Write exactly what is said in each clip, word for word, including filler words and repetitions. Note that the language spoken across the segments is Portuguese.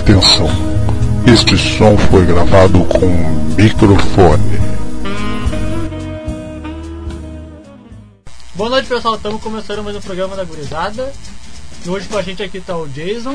Atenção, este som foi gravado com microfone. Boa noite, pessoal, estamos começando mais um programa da Gurizada. E hoje com a gente aqui tá o Jason.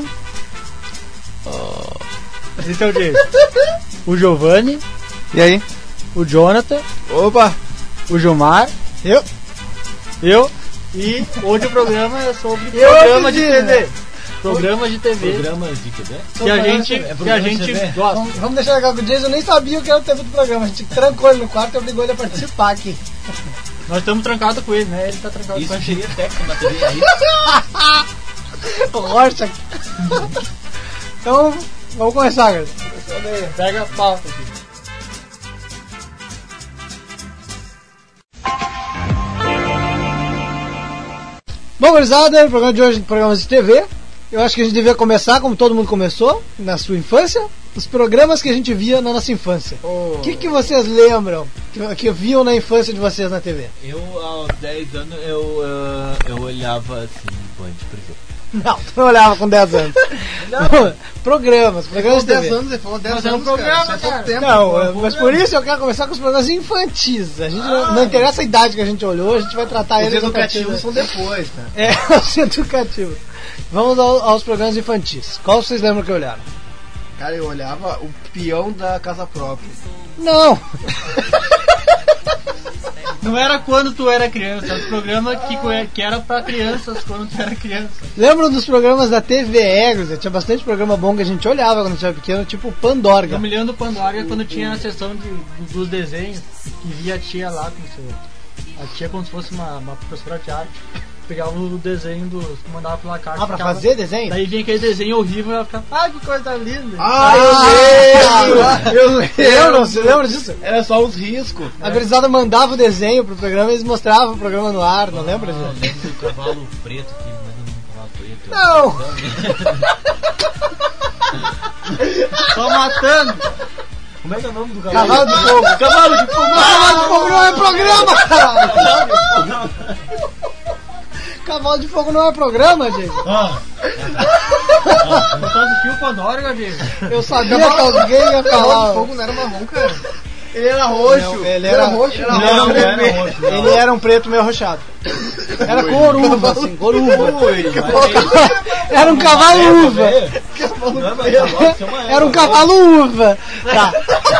Oh. Esse é o Jason. O Giovanni. E aí? O Jonathan. Opa! O Gilmar. Eu. Eu. E hoje o programa é sobre eu programas de pedi, T V. né? Programas de T V. Programas de T V? Que a gente, é que a gente gosta. Vamos, vamos deixar legal que o Jason nem sabia o que era o T V do programa. A gente trancou ele no quarto e obrigou ele a participar aqui. Nós estamos trancados com ele, né? Ele tá trancado Isso com a gente. seria técnico na T V aí. Rocha. Então, vamos começar, galera. Pega a pauta aqui. Bom, gurizada, o programa de hoje, programas de T V. Eu acho que a gente devia começar, como todo mundo começou, na sua infância, os programas que a gente via na nossa infância. O oh. que, que vocês lembram que, que viam na infância de vocês na T V? Eu, aos dez anos, eu, uh, eu olhava assim, Band, por exemplo. Não, tu não olhava com dez anos. Não. Programas, programas de T V. dez anos, ele falou dez mas anos, é um programa, cara. cara. Tempo, não, pô, mas por isso eu quero começar com os programas infantis. A gente ah, não, não interessa a idade que a gente olhou, a gente vai tratar os eles educativos são depois, tá? É, os educativos. Vamos ao, aos programas infantis. Qual vocês lembram que olharam? Cara, eu olhava o peão da casa própria. Não! Não era quando tu era criança, era o programa que, que era pra crianças quando tu era criança. Lembram dos programas da T V E? Tinha bastante programa bom que a gente olhava quando a gente era pequeno, tipo Pandorga. Eu me lembro do Pandorga quando tinha a sessão de, dos desenhos, que via a tia lá, como se, a tia como se fosse uma, uma professora de arte. Pegava o desenho dos que mandava pela caixa. Ah, pra ficava, fazer desenho? Daí vinha aquele desenho horrível e ela ficava, ah, que coisa linda. Ah, eu lembro! Eu lembro! Você lembra disso? Era só os riscos. A gurizada mandava o desenho pro programa e eles mostravam o programa no ar, não lembra disso? Eu lembro do cavalo preto, que mandando um cavalo preto. Não! Só matando! Como é que é o nome do cavalo? Cavalo de fogo! Cavalo de fogo! Cavalo de fogo não é programa, caralho! Cavalo de fogo não é programa, gente. Ah. Eu só assisti o Pandorga, gente. Eu sabia que alguém ia O cavalo de falar. fogo não era marrom, cara. Ele era roxo. Não, ele era roxo. Ele era, não, não, era roxo. Não. Ele era um preto meio arrochado. Era cor uva, assim, cor uva. Era um cavalo uva. Era um cavalo uva. Tá.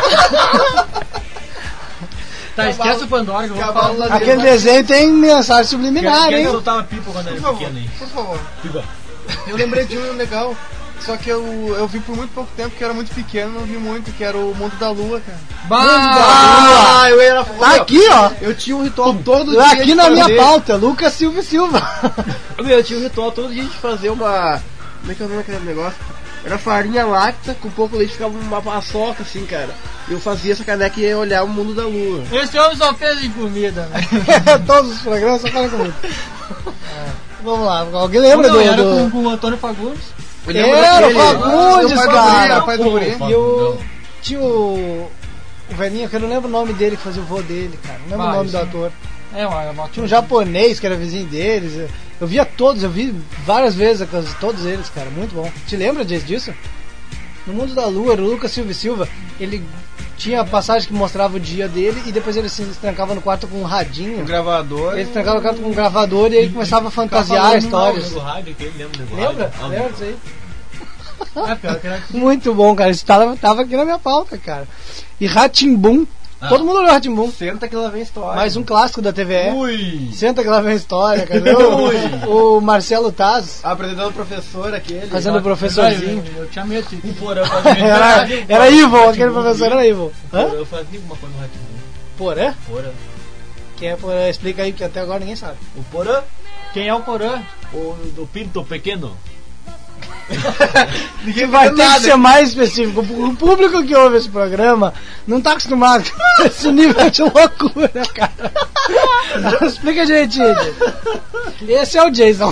Tá, esquece o Pandorga. Cavalo lá Aquele dentro. desenho tem mensagem subliminar, Quem hein? soltava pipa quando era Por favor, pequeno aí? por favor. Pipa. Eu lembrei de um legal, só que eu, eu vi por muito pouco tempo, que eu era muito pequeno, não vi muito, que era o Mundo da Lua, cara. Bah! Ah, eu era... Tá aqui, ó. Eu tinha um ritual todo dia Aqui de na minha fazer- pauta, Lucas Silva e Silva. Meu, eu tinha um ritual todo dia de fazer uma... Como é que é o nome daquele negócio? Era farinha láctea, com pouco leite ficava uma paçoca assim, cara. Eu fazia essa caneca e ia olhar o Mundo da Lua. Esse homem só fez em comida, né? Todos os programas só falam comigo. Vamos lá, alguém lembra Não, do... era do... com, com o Antônio Fagundes. Eu lembro Era o daquele- Fagundes, Meu pai do cara. Guri, meu pai do Guri. E o... Tinha o... O velhinho, que eu não lembro o nome dele, que fazia o vô dele, cara. Não lembro Ah, o nome isso do não. ator. É, uma, uma Tinha um japonês que era vizinho deles. Eu via todos, eu vi várias vezes todos eles, cara. Muito bom. Te lembra disso? No Mundo da Lua, o Lucas Silva e Silva, ele tinha a passagem que mostrava o dia dele e depois ele se trancava no quarto com um radinho. Um gravador. Ele se trancava no quarto com um gravador e aí começava a fantasiar histórias. Do rádio, que ele lembra do Lembra? rádio. Ah, Lembra disso aí? Ah, pior que era... Muito bom, cara. Isso tava, tava aqui na minha pauta, cara. E Rá-Tim-Bum. Ah. Todo mundo olhou Rá-Tim-Bum. Senta que lá vem história. Mais um clássico da T V E. Ui! Senta que lá vem a história, cara. O, o Marcelo Taz Apresentando o professor aquele. fazendo o professorzinho. Eu, eu tinha medo de... O porão fazia Era, era evil, aquele professor era evil. Hã? Eu fazia alguma coisa no Ratinho. Porã? Porã. Que é porã? Explica aí, que até agora ninguém sabe. O porã? Quem é o Porã? O do pinto pequeno. Ninguém vai ter que ser mais específico. O público que ouve esse programa não tá acostumado com esse nível de loucura, cara. Explica direitinho. Esse é o Jason.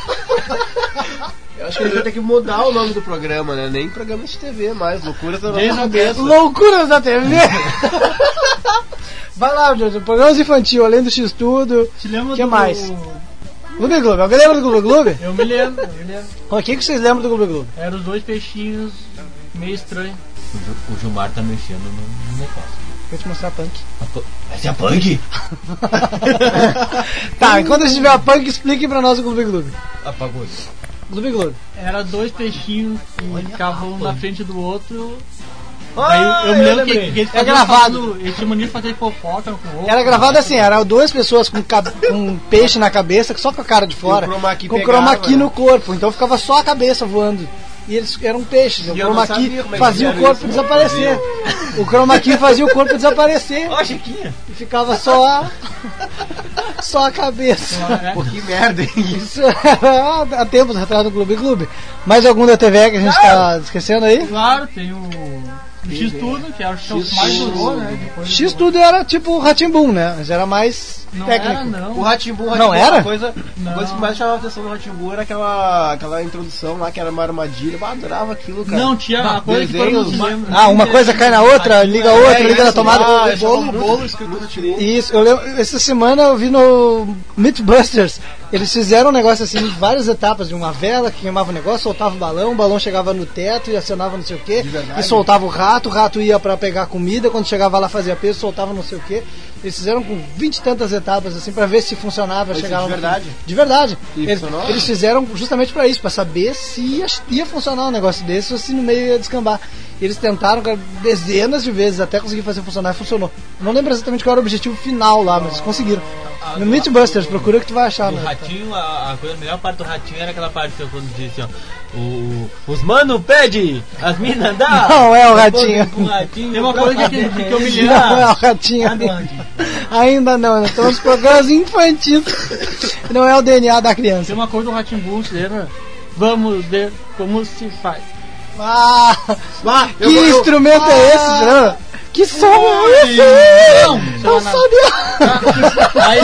Eu acho que a gente vai ter que mudar o nome do programa, né? Nem programa de T V mais. Loucura da nossa cabeça. Loucuras da T V. Vai lá, Jason. Programas infantil, além do X-Tudo. Te lembra que do... mais? Gloob Gloob, alguém lembra do Gloob Gloob? Eu me lembro, eu me lembro. O que, que vocês lembram do Gloob Gloob? Eram os dois peixinhos meio estranhos. O Gil- O Gilmar tá mexendo no, no negócio. Vou te mostrar a Punk. A pu- Essa é a Punk? Tá, enquanto a gente vê a Punk, expliquem pra nós o Gloob Gloob. Apagou isso. Gloob Gloob. Era dois peixinhos que ficavam um na frente do outro. Ah, Aí eu, eu me eu lembro que, lembrei. que eles É faziam gravado. fazendo- Eles tinham mania de fazer fofoca um com o outro. Era gravado assim, eram duas pessoas com, cab- com um peixe na cabeça, só com a cara de fora, E o chroma key com o pegava, chroma key né? no corpo, então ficava só a cabeça voando. E eles eram peixes, o E eu chroma não key sabia como é que fazia o fizeram corpo isso. desaparecer. O chroma key fazia o corpo desaparecer Ó, Chiquinha. e ficava só a, só a cabeça. É. Pô, que merda, hein? Isso era há tempos atrás do Clube Clube. Mais algum da T V que a gente tá esquecendo aí? Claro, tem o, o X-Tudo, que é o show que mais durou, né? Depois X do- tudo era tipo o Rá-Tim-Bum, né? Mas era mais Não técnico. era, não. O Rá-Tim-Bum, Não Rá-Tim-Bum, era? Uma coisa, Não. a coisa que mais chamava a atenção do Rá-Tim-Bum era aquela, aquela introdução lá, que era uma armadilha. Eu adorava aquilo, cara. Não, tinha uma coisa que todo desenhos, mundo lembra. Ah, uma coisa cai na outra, liga a outra, liga na tomada. Ah, O bolo, bolo, bolo escrito no Rá-Tim-Bum. Isso, eu lembro, essa semana eu vi no Mythbusters, eles fizeram um negócio assim, várias etapas de uma vela que queimava o negócio, soltava o balão, o balão chegava no teto e acionava não sei o que, verdade? e soltava o rato, o rato ia pra pegar comida, quando chegava lá fazia peso, soltava não sei o que. Eles fizeram com vinte e tantas etapas assim pra ver se funcionava, Mas chegava de no verdade? fim. De verdade. E Eles, funcionou? eles fizeram justamente pra isso, pra saber se ia, ia funcionar um negócio desse ou se no meio ia descambar. E eles tentaram cara, dezenas de vezes até conseguir fazer funcionar e funcionou. Não lembro exatamente qual era o objetivo final lá, mas eles conseguiram. No Mythbusters, procura que tu vai achar. O né? ratinho, a, a, coisa, a melhor parte do ratinho era aquela parte que eu quando disse, ó. O, os mano pede, as minas dá. Não é o depois ratinho. Com o ratinho Tem uma pra coisa que, fazer. que eu me lembro. Não é o ratinho. Aguante. Ainda não, nós estamos nos programas infantis. Não é o D N A da criança. Tem uma coisa do Rá-Tim-Bum, você lembra? Vamos ver como se faz. Ah, Ah, que eu- eu- instrumento Ah, é esse, Fernanda? Que som é esse? Não, Não não. sabia. Aí,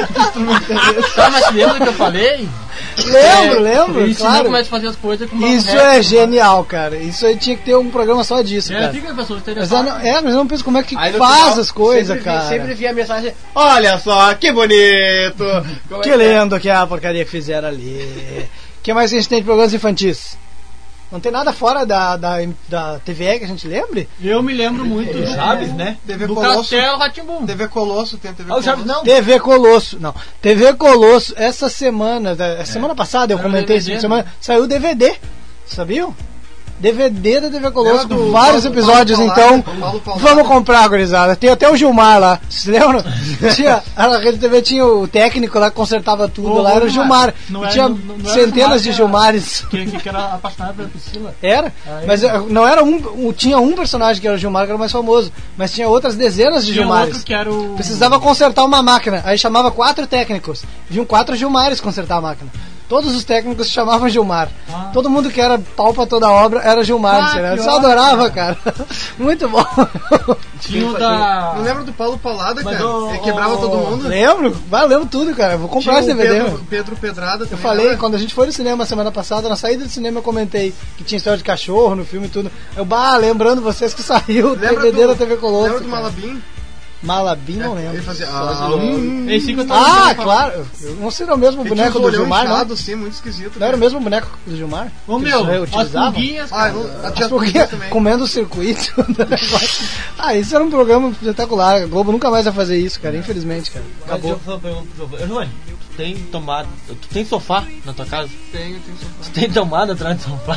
tá, mas lembra do que eu falei? Lembro, É, lembro, Ele ensinou claro. como é que fazer as coisas com uma Isso régua. é genial, cara. Isso aí tinha que ter um programa só disso, É, cara. fica a pessoa Mas eu interessada. não, é, mas eu não penso como é que Aí no faz final, as coisas, sempre vi- cara. Sempre vi a mensagem, olha só, que bonito. Como é Que é? lindo que é a porcaria que fizeram ali. O que mais que a gente tem de programas infantis? Não tem nada fora da, da, da T V E que a gente lembre? Eu me lembro muito. Do Chaves, né? T V Do Colosso. Castelo Rá-Tim-Bum. T V Colosso, tem a T V Ah, o Colosso. Chaves não. T V Colosso, não. T V Colosso, essa semana, da- semana passada eu Saiu comentei D V D, isso, semana, saiu o D V D, sabiam? D V D da T V Colosso, Lembra com do vários Paulo- episódios, Paulo então Paulada? Paulo Paulada? vamos comprar, gurizada. Tem até o Gilmar lá, vocês lembram? Tinha, a Rede T V tinha o técnico lá que consertava tudo, Ô, lá era o ô, Gilmar. não E era- tinha não- não era o centenas de Gilmar, Gilmares. Que, que, que era apaixonado pela Priscila. Era, Ah, mas é? eh, não era um, um- tinha um personagem que era o Gilmar que era o mais famoso, mas tinha outras dezenas de Tinha Gilmares. outro que era o... Precisava consertar uma máquina, aí chamava quatro técnicos. Vinham quatro Gilmares consertar a máquina. Todos os técnicos se chamavam Gilmar. Ah. Todo mundo que era pau pra toda a obra era Gilmar. Ah, sei lá. Eu que só ótimo. adorava, cara. Muito bom. Tinha o da... Não lembra do Paulo Paulada, Mas cara? o- Ele quebrava o- todo mundo. Lembro? Vai, eu lembro tudo, cara. Vou comprar Tinha esse o D V D. Pedro, mano. Pedro Pedrada Eu também. falei, lembra? quando a gente foi no cinema semana passada, na saída do cinema eu comentei que tinha história de cachorro no filme e tudo. Eu, bah, lembrando vocês que saiu o D Lembra V D do- da T V Colosso. Lembra do cara. Malabim? Malabim, não lembro. Ele fazia. Ah, hum, Esse que eu tô Ah, lembrando. claro. Eu não sei se era o mesmo ele tinha boneco uns do olhão Gilmar, não. inchado, assim, muito esquisito. Não era o cara. mesmo boneco do Gilmar? Ô Que meu, eles as utilizavam? pulguinhas, Ah, cara. eu- As tinha pulguinhas tudo também. comendo o circuito do negócio. Ah, isso era um programa espetacular. A Globo nunca mais vai fazer isso, cara. Infelizmente, cara. Mas deixa Acabou. eu fazer uma pergunta pro Giovanni. Ô, Giovanni, tu tem tomada. Tu tem sofá na tua casa? Tenho, tenho sofá. Tu tem tomada atrás do sofá?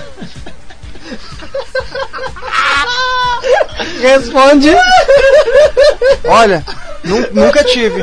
Responde. Olha, nu- nunca tive.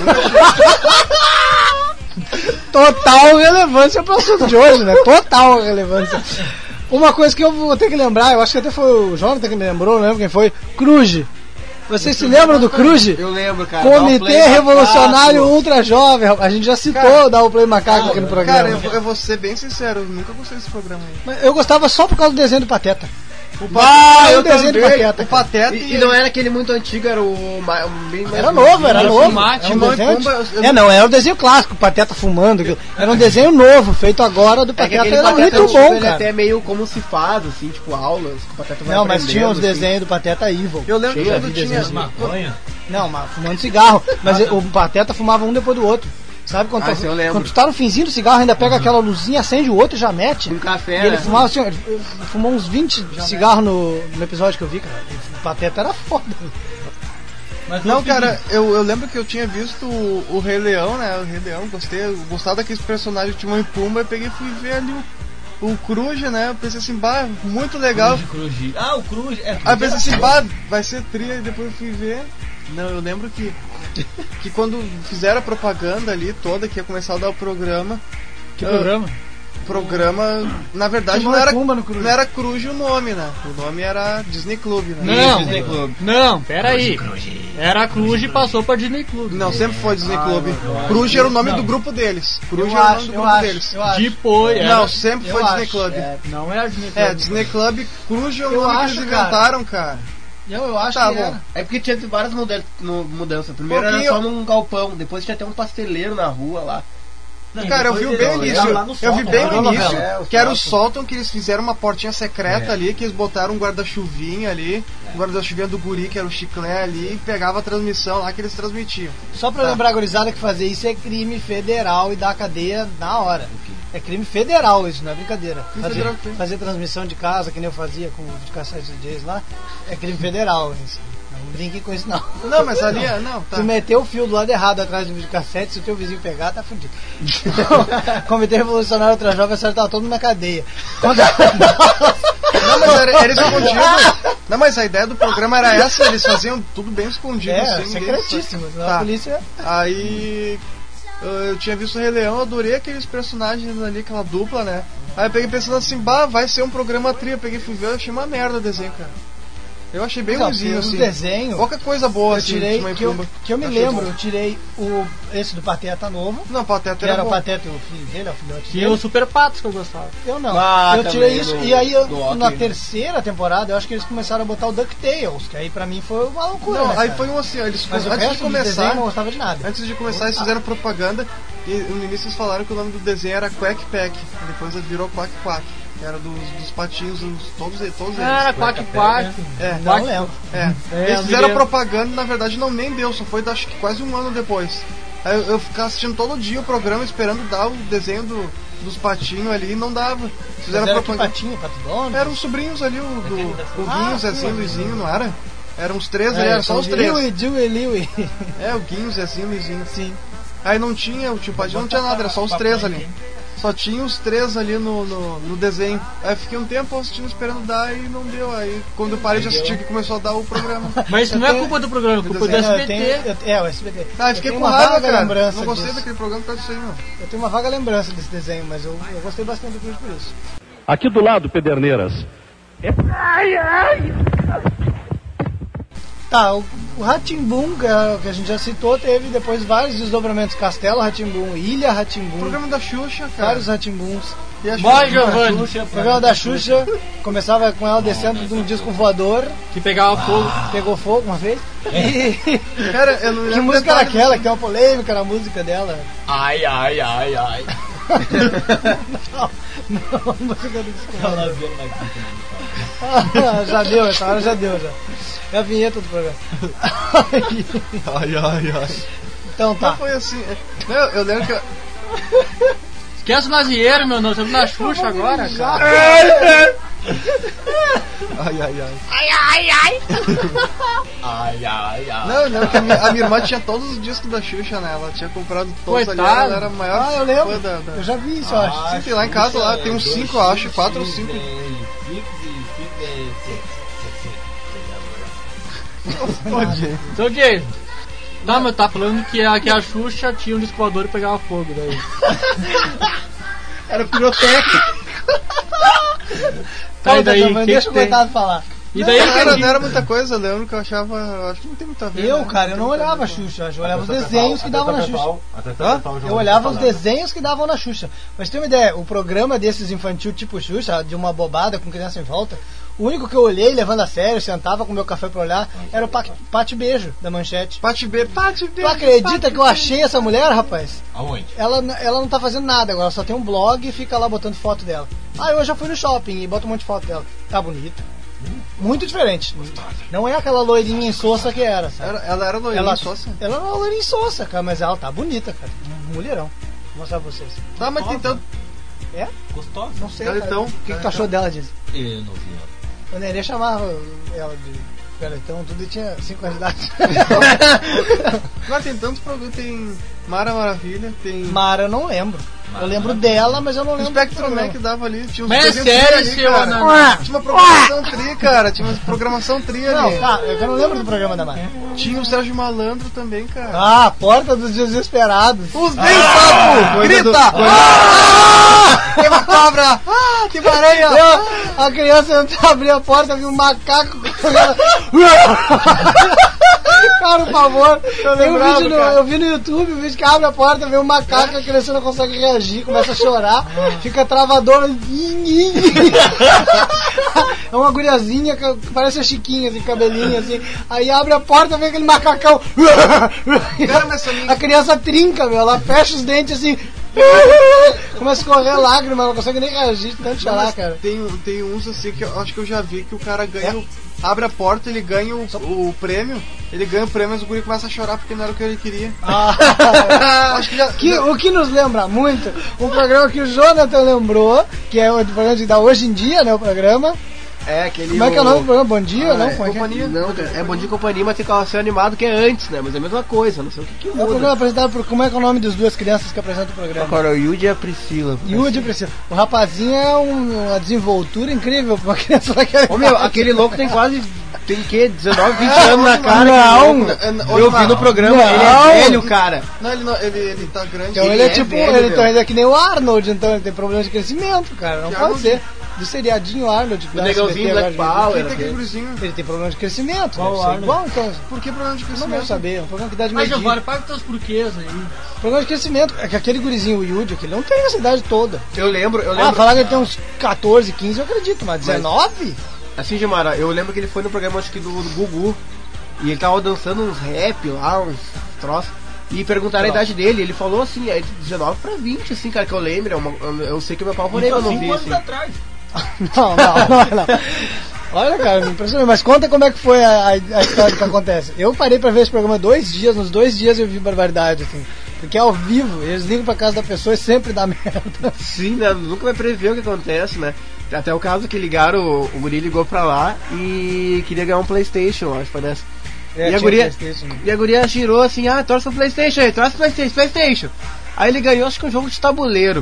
Total relevância pro assunto de hoje, né? Total relevância. Uma coisa que eu vou ter que lembrar, eu acho que até foi o Jonathan que me lembrou, não lembro quem foi. Cruz. Vocês se lembram do Cruz? Eu lembro, cara. Dá um Comitê play Revolucionário macaco. Ultra Jovem. A gente já citou Cara, dar o Play Macaco aqui no programa. Cara, eu, vou- eu vou ser bem sincero, eu nunca gostei desse programa aí. Mas eu gostava só por causa do desenho do Pateta. O Ah, eu o desenho do também. Pateta. O Pateta E, e não era aquele muito antigo, era o. ma- um bem mais Era novo, era Era novo. fumate, Era um Timão e desenho Pumba, anti- eu- É, não, era o desenho clássico, o Pateta fumando. aquilo. Era um desenho novo, feito agora do É que Pateta. aquele Era Pateta muito antigo, bom, ele cara. até meio como se faz, assim, tipo aulas, que o Pateta vai Não, mas tinha os aprendendo, assim. desenhos do Pateta Evil. Eu lembro Cheio quando de tinha- desenhos. Maconha? Não, mas fumando cigarro. Mas o Pateta fumava um depois do outro. Sabe quando, Ah, tu, esse eu lembro. quando tu tá no finzinho do cigarro, ainda pega aquela luzinha, acende o outro e já mete. Um café, E ele né? fumava assim, ó, ele fumou uns vinte cigarros no, no episódio que eu vi, cara. O Pateta era foda. Mas Não, eu cara, eu, eu lembro que eu tinha visto o, o Rei Leão, né? O Rei Leão, gostei, eu gostava daqueles personagens Timão e Pumba, eu peguei e fui ver ali o, o Cruz, né? Eu pensei assim, bah, muito legal. Cruz, Cruz. Ah, o Cruz. É, Aí eu pensei assim, bah, vai ser tria, e depois eu fui ver. Não, eu lembro que, que quando fizeram a propaganda ali toda, que ia começar a dar o programa. Que ah, programa? Programa, na verdade Timão não e era, Pumba no Cruz. não era Cruz o nome, né? O nome era Disney Club, né? Não, Disney Club. não, pera aí. Era a Cruz e passou pra Disney Club. Não, sempre foi Disney Club. Cruz era o nome do grupo deles. Cruz Eu era o acho, nome do eu grupo acho, deles. eu acho. Depois, era, Não, sempre Eu foi Disney acho, Club. é. não era Disney Club. É, Disney Club, Cruz é o Eu nome acho, que eles cara. inventaram, cara. Eu, eu acho Tá que bom. era. É porque tinha várias muda- no- mudanças. Primeiro Porque era só eu- num galpão, depois tinha até um pasteleiro na rua lá. Cara, eu vi depois bem o ele- início. lá no Eu vi sótão, bem lá o no início, novela. É, o que era o sótão. Solton, que eles fizeram uma portinha secreta É. ali, que eles botaram um guarda-chuvinha ali, um guarda-chuvinha do guri, que era o chiclé ali, e pegava a transmissão lá que eles transmitiam. Só pra Tá. lembrar, gurizada, que fazer isso é crime federal e dá cadeia na hora. É crime federal isso, não é brincadeira. Crime Fazer, federal, sim. fazer transmissão de casa, que nem eu fazia com o videocassete D Js lá, é crime federal isso. Não brinque com isso não. Não, mas ali, é- não, tá. Se meter o fio do lado errado atrás do videocassete, se o teu vizinho pegar, tá fudido. Comitê Revolucionário Ultrajovem vai acertar todo na cadeia. Quando- Não, mas era, era escondido. Não, mas a ideia do programa era essa, eles faziam tudo bem escondido, É, assim. ninguém secretíssimo. senão Tá. A polícia... Aí eu, eu tinha visto o Rei Leão, eu adorei aqueles personagens ali, aquela dupla, né? Aí eu peguei pensando assim, bah, vai ser um programa tria. Eu peguei e fui ver, eu achei uma merda o desenho, cara. Eu achei bem Não, ruimzinho, os assim. desenhos... Pouca coisa boa, Eu assim, tirei, Timão e que eu, Pumba. que eu me Achei lembro, bom. eu tirei o, esse do Pateta novo, Não, Pateta que era era o bom. Pateta, o filho dele, o filhote Tinha dele. o Super Patos que eu gostava. Eu não, Ah, eu tirei também, isso, do- e aí eu- do Hockey, na né? terceira temporada eu acho que eles começaram a botar o DuckTales, que aí pra mim foi uma loucura, Não, né, aí cara? foi um assim, ó, eles Mas o antes de resto do desenho eu não começar, gostava de nada. antes de começar eles fizeram propaganda e no início eles falaram que o nome do desenho era Quack Pack, depois virou Quack Quack, que era dos, dos patinhos, os, todos, todos eles. Era Quack Quack. É, Não Quack- lembro. é. É, Eles eu fizeram me propaganda e na verdade não nem deu, só foi acho que quase um ano depois. Aí eu, eu ficava assistindo todo dia o programa esperando dar o desenho do, dos patinhos ali e não dava. Fizeram Mas era que propaganda. patinho, Pato Donald? Eram os sobrinhos ali, o, do, o Ah, Guinho, o sim, Zezinho, o sim. Luizinho, não era? Eram os três, É, ali, eram só os três. Liui, Dewey, Liui. É, o Guinho, o Zezinho, o Luizinho. Sim. Aí não tinha, o tio Padinho não tinha nada, era só os três ali. Só tinha os três ali no, no, no desenho. Aí eu fiquei um tempo assistindo, esperando dar e não deu. Aí quando eu parei de assistir, que começou a dar o programa. Mas isso Eu não é tenho- culpa do programa, é culpa do desenho, É, eu S B T. tenho- eu- é, o S B T. Ah, eu Eu fiquei tenho com uma raiva, vaga cara. lembrança Não gostei disso. daquele programa por causa disso aí, não. Eu tenho uma vaga lembrança desse desenho, mas eu, eu gostei bastante do Cruz por isso. Aqui do lado, Pederneiras. Tá, o, o Rá-Tim-Bum, que, é- que a gente já citou, teve depois vários desdobramentos. Castelo Rá-Tim-Bum, Ilha Rá-Tim-Bum, Programa da Xuxa, cara. vários Rá-Tim-Buns. E a Vai, Xuxa- Giovanni, O programa da Xuxa começava com ela descendo de um disco voador, que pegava fogo. pegou fogo uma vez. E Cara, eu não me que lembro música era detalhes. aquela? Que tem uma polêmica na música dela. Ai, ai, ai, ai. Não, não, a música do disco voador. Ela vendo na quinta. Ah, já deu, essa hora já deu já. É a vinheta do programa. Ai, ai, ai. Então Não tá. foi assim. Não, eu lembro que. eu- Esquece o Nazieiro, meu, nós estamos na Xuxa agora, cara. Ai, ai, ai. Ai, ai, ai. Não, eu lembro que a minha, a minha irmã tinha todos os discos da Xuxa, né? Ela tinha comprado todos ali. Coitado. Ela era a maior Ah, eu lembro. fã da. da... Eu já vi isso, eu acho. Sim, tem lá em casa, lá tem uns cinco, eu acho, quatro ou cinco. Então, Jason. Tá, mas tá falando que a, que a Xuxa tinha um disco voador e pegava fogo daí. Era pirotécnico. Tá, e daí, Giovanni, que deixa que o tem? coitado falar. E daí, não, era, que- não era muita coisa, eu lembro que eu achava. Eu acho que não tem muito a ver. Eu, né? cara, eu não tem muito a olhava a ver. Xuxa, eu olhava os desenhos que davam na Xuxa. Eu olhava os desenhos que davam na Xuxa. Mas tem uma ideia, o programa desses infantil tipo Xuxa, de uma bobada com criança em volta, o único que eu olhei levando a sério, sentava com meu café pra olhar, era o Pat- Pate Beijo, da Manchete. Pate B, Pate B. Tu acredita que eu achei essa mulher, rapaz? Aonde? Ela, ela não tá fazendo nada agora, só tem um blog e fica lá botando foto dela. Ah, eu já fui no shopping e boto um monte de foto dela. Tá bonita. Muito diferente. Não é aquela loirinha insossa que era, sabe? Era, ela era loirinha Ela, só assim. ela era uma loirinha insossa, cara, mas ela tá bonita, cara. mulherão. Vou mostrar pra vocês. Tá, mas tem tanto. É? Gostosa. Não sei, Cara, cara. então, O que, que cara, tu achou então. dela, Diz? Eu não vi ela. O Nenê chamava ela de Galetão, tudo e tinha cinco anos de idade. Mas tem tantos produtos, tem Mara Maravilha, tem. Mara, eu não lembro. Mara eu lembro Maravilha. dela, mas eu não O lembro. Spectrum do Man que programa. dava ali, tinha uns Mas é desenhos sério, ali, seu cara. Ananás? Tinha uma programação tri, cara. Tinha uma programação tri ali. Não, tá, eu não lembro do programa da Mara. Tinha o Sérgio Malandro também, cara. Ah, Porta dos Desesperados. Os bem sapo! Grita! Ah! Tem uma cobra! Ah, tem uma aranha! Eu, a criança entrou, abriu a porta, viu um macaco correndo. Cara, por favor, eu, lembrava, vídeo no, cara. eu vi no YouTube, o vídeo que abre a porta, vê um macaco, a criança não consegue reagir, começa a chorar, fica travadora. É uma guriazinha que parece a Chiquinha, assim, cabelinho, assim. Aí abre a porta, vem aquele macacão. Cara, mas essa minha- A criança trinca, meu, ela fecha os dentes assim. Começa a escorrer lágrima, ela não consegue nem reagir, de tanto chorar, Mas cara. Tem, tem uns assim que eu acho que eu já vi que o cara ganha. o- Abre a porta, ele ganha o, o prêmio, ele ganha o prêmio, mas o guri começa a chorar porque não era o que ele queria. Ah, Acho que já. que, já- o que nos lembra muito um programa que o Jonathan lembrou, que é o programa que dá hoje em dia, né? O programa. É, aquele. Como é que é o nome do programa? Bom dia, não? Como é que é? Companhia. Não, cara, é Bom Dia e Companhia, mas tem carrossel animado que é antes, né? Mas é a mesma coisa, não sei o que que É o programa muda. apresentado por. Como é que é o nome das duas crianças que apresentam o programa? Agora, o Yudi e a Priscila. Yudi Priscila. O rapazinho é um- uma desenvoltura incrível pra uma criança daquela. Ô meu, aquele louco tem quase. Tem que? dezenove, vinte anos na cara. Não. aquele louco. Não. Eu vi no programa, Não. ele é velho, cara. Não, ele, não, ele, ele tá grande. Então Ele ele é, é tipo, velho, ele, então meu. ele é que nem o Arnold, então ele tem problema de crescimento, cara. Não Que pode Arnold? ser. Do seriadinho Arnold. O negãozinho Black Power. Quem tem aquele gurizinho? Ele tem problema de crescimento. Qual Deve ser Arnold? igual, então. Por que problema de Não crescimento? vou saber, é um programa que dá de Mas, medir. Giovanni, paga teus porquês aí. Programa de crescimento. É que aquele gurizinho, o Yudi, que ele não tem essa idade toda. Eu lembro, eu Ah, lembro. falar que ele tem uns catorze, quinze, eu acredito, mas dezenove? Assim, Gilmara, eu lembro que ele foi no programa, acho que do, do Gugu. E ele tava dançando uns rap lá, uns troços. E perguntaram a idade dele, ele falou assim, é de dezenove pra vinte, assim, cara, que eu lembro. É uma- eu, eu sei que meu pau falei que eu não vi, Cinco anos assim. atrás. Não, não, não, não. Olha, cara, me impressionou. Mas conta como é que foi a, a, a história que acontece. Eu parei pra ver esse programa dois dias, nos dois dias eu vi barbaridade, assim. Porque é ao vivo, eles ligam pra casa da pessoa e sempre dá merda. Sim, né? Nunca vai prever o que acontece, né? Até o caso que ligaram, o, o guri ligou pra lá e queria ganhar um Playstation, acho que foi nessa. É, e, a tinha guria, PlayStation. e a guria girou assim, ah, torce pro Playstation aí, torce pro Playstation, Playstation. Aí ele ganhou, acho que um jogo de tabuleiro.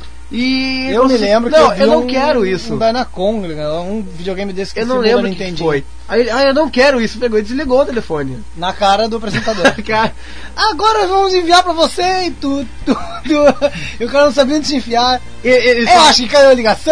E... Eu me consegui- lembro que não, eu, vi eu não um, quero isso. Um Dynacon, um videogame desse que Eu não simula lembro o que Nintendinho. foi. Aí ele, ah, eu não quero isso, pegou e desligou o telefone. Na cara do apresentador. Cara, Agora vamos enviar pra você e tu, tu, tu. E o cara não sabia onde se enfiar. e- e- ele Eu só- acho que caiu a ligação.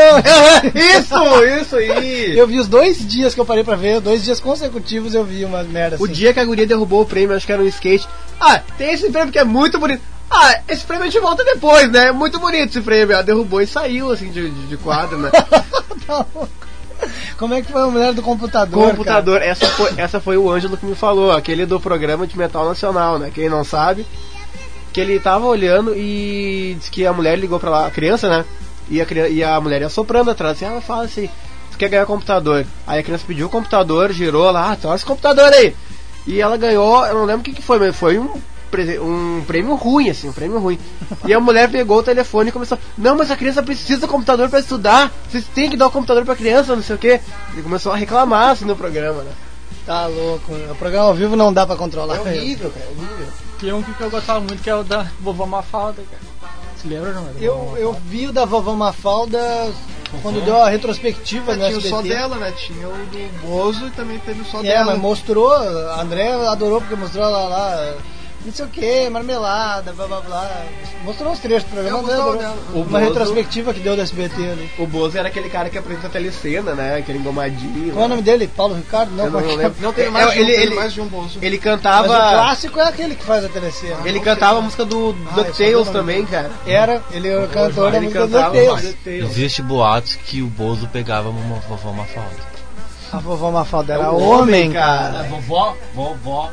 Isso, isso aí. Eu vi os dois dias que eu parei pra ver, dois dias consecutivos eu vi umas merdas O assim. dia que a guria derrubou o prêmio, acho que era um skate. Ah, tem esse prêmio que é muito bonito. Ah, esse prêmio a gente volta depois, né? Muito bonito esse prêmio. Ela derrubou e saiu, assim, de, de, de quadro, né? Tá louco. Como é que foi a mulher do computador? Computador, essa foi, essa foi o Ângelo que me falou, aquele do programa de metal nacional, né? Quem não sabe, que ele tava olhando e disse que a mulher ligou pra lá, a criança, né? E a, criança, e a mulher ia soprando atrás, assim, ela fala assim, tu quer ganhar computador? Aí a criança pediu o computador, girou lá, ah, traz esse computador aí. E ela ganhou, eu não lembro o que, que foi, mas foi um, prese- um prêmio ruim, assim, um prêmio ruim. E a mulher pegou o telefone e começou, não, mas a criança precisa do computador pra estudar, vocês têm que dar o computador pra criança, não sei o que. E começou a reclamar, assim, no programa, né? Tá louco. O programa ao vivo não dá pra controlar. É horrível, cara, é horrível. Tem um que eu gostava muito, que é o da vovó Mafalda, cara. Se lembra, não? Eu, eu vi o da vovó Mafalda quando deu a retrospectiva no Tinha o S B T. só dela, né? Tinha o do Bozo e também teve o só É, dela. mas mostrou, a André adorou porque mostrou ela lá, não sei o que, marmelada, blá blá blá. Mostrou os trechos do programa, Eu André gostava adorou. dela. O Uma Bozo- retrospectiva que deu do S B T ali. O Bozo era aquele cara que apresenta a telecena, né? Aquele engomadinho. Qual é o nome dele? Paulo Ricardo? Não, Eu não como é que é? lembro. Não tem É, mais, de um, ele, teve ele, mais de um Bozo. ele Mas cantava. o clássico é aquele que faz a telecena. Ele cantava a música do Ah, DuckTales eu só vi o também, nome cara. Era, ele era o cantor da Ele música do cantava DuckTales. DuckTales. Existe boatos que o Bozo pegava uma vovó Mafalda. A vovó Mafalda era É um homem, homem, cara. Vovó, vovó.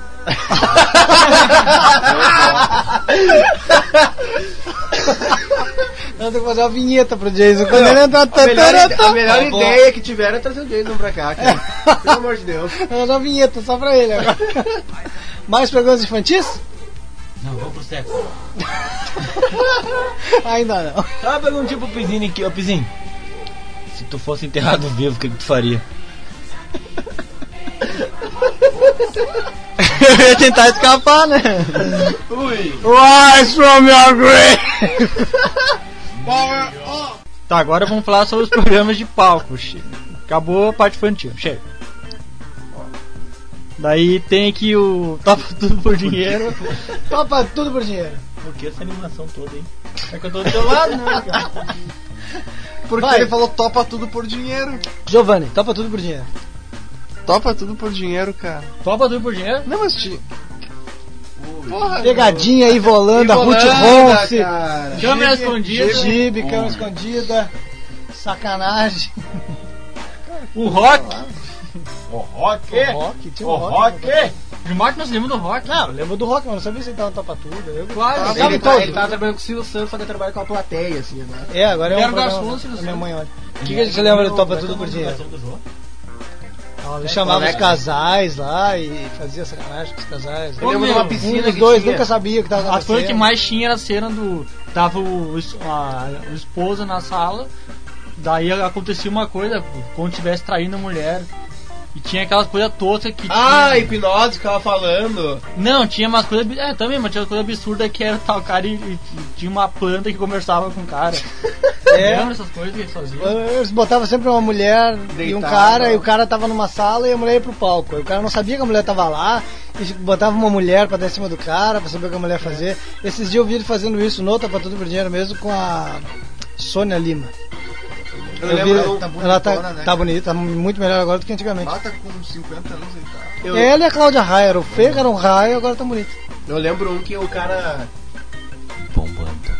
Eu tenho que fazer uma vinheta pro Jason. Quando ele entrar... A melhor, ide- a melhor Tá bom. ideia que tiveram é trazer o Jason pra cá, cara. Pelo amor de Deus. Eu vou fazer uma vinheta só pra ele agora. Mais programas infantis? Não, vamos pro sexo. Ainda não. Ah, perguntinha pro Pizinho aqui, ô Pizinho. Se tu fosse enterrado vivo, o que, que tu faria? Eu ia tentar escapar, né? Ui! Rise from your grave! Tá, agora vamos falar sobre os programas de palco. Che- Acabou a parte infantil, chega. Daí tem aqui o Topa Tudo por Dinheiro. Topa tudo por dinheiro. Por que essa animação toda, hein? É que eu tô do teu lado, né, cara? Porque Vai. ele falou topa tudo por dinheiro. Giovanni, topa tudo por dinheiro. Topa tudo por dinheiro, cara. Topa Tudo por Dinheiro? Não, mas ti... Porra, Pegadinha, Ivolanda, Ruth Volanda, Ronce, cara. Câmera escondida. Gibe, câmera escondida, sacanagem. O Rock. O Rock! O Rock, tinha um O Rock. Rock! De Marco nós lembra do Rock. Não, eu lembro do Rock, mas não sabia se ele tava no Topa Tudo. Eu... Claro, Ah, ele sabe Ele, tá, todos. ele tava trabalhando com o Silvio Santos, só que trabalha com a plateia, assim, agora. É, agora é Ele um era programa... garçom, Silvio a minha Santos. mãe olha. O que, que a gente lembra do Topa Tudo por Dinheiro? Ele chamava os casais lá e fazia sacanagem com os casais. Eu lembro de meu, uma Um piscina dos que dois tinha. nunca sabia o que tava A coisa que acontecendo. mais tinha era a cena do. Tava o, es- a, o esposo na sala, daí acontecia uma coisa, quando estivesse traindo a mulher. E tinha aquelas coisas toscas que Ah, tinha. hipnose que tava falando. Não, tinha umas coisas. ab- É, também, mas tinha coisa absurda que era tal cara e, e tinha uma planta que conversava com o cara. É. Lembra essas coisas que eles faziam? Eles botavam sempre uma mulher e um Deitado. cara, e o cara tava numa sala e a mulher ia pro palco. Aí o cara não sabia que a mulher tava lá, e botava uma mulher pra dar em cima do cara, pra saber o que a mulher ia fazer. Esses dias eu vi ele fazendo isso no Topa Tudo por Dinheiro mesmo com a Sônia Lima. Eu, Eu lembro. vi- eu- tá ela tá, bonitona, né, tá cara? bonita, tá muito melhor agora do que antigamente. Lá tá com cinquenta anos e tal. eu, Ela e a Cláudia Raia, era o feio, era um raio, agora tá bonito. eu lembro um que o cara. Bombando.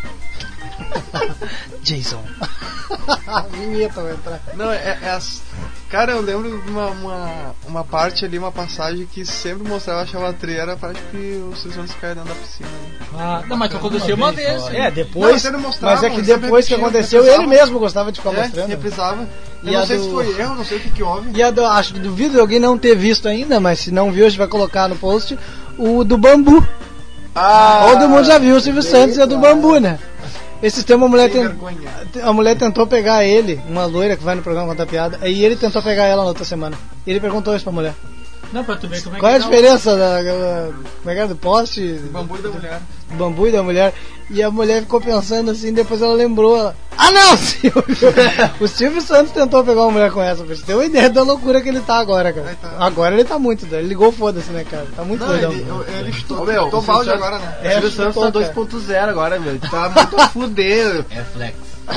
Jason. Vinheta vai entrar. Não, é, é as... Cara, eu lembro de uma, uma, uma parte ali, uma passagem que sempre mostrava, achava tri, era a parte que o Silvio Santos caia dentro da piscina. Né? Ah, não, mas aconteceu uma vez. sim. É, depois. Não, eles mostravam, Mas é que eles sempre depois que repetiam, aconteceu, reprisava. ele mesmo gostava de ficar É, mostrando. reprisava. Eu E a não sei do- se foi erro, não sei o que que houve. E a do, acho que duvido de alguém não ter visto ainda, mas se não viu, a gente vai colocar no post o do Bambu. Ah, Todo mundo já viu o Silvio Santos e a do Bambu, né? Esses tempos a mulher, Sem ten- vergonha. a mulher tentou pegar ele, uma loira que vai no programa contar piada, aí ele tentou pegar ela na outra semana. E ele perguntou isso pra mulher. Não, pra tu ver como é Qual é a que tá o- diferença da, da- como é que é, do poste, Bambu da mulher. do bambu e da mulher? E a mulher ficou pensando assim, depois ela lembrou. Ela, ah não, Silvio! O Silvio Santos tentou pegar uma mulher com essa, pra você ter uma ideia da loucura que ele tá agora, cara. Ele tá. Agora ele tá muito doido, ele ligou foda-se, né, cara? Tá muito Não, doidão. ele, eu- ele Ô, chutou, meu, chutou o balde Silvio agora, né? O Silvio É, Santos chutou, tá cara. dois ponto zero agora, meu. Tá muito a fuder. É flex.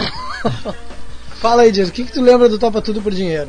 Fala aí, Dias, o que, que tu lembra do Topa Tudo por Dinheiro?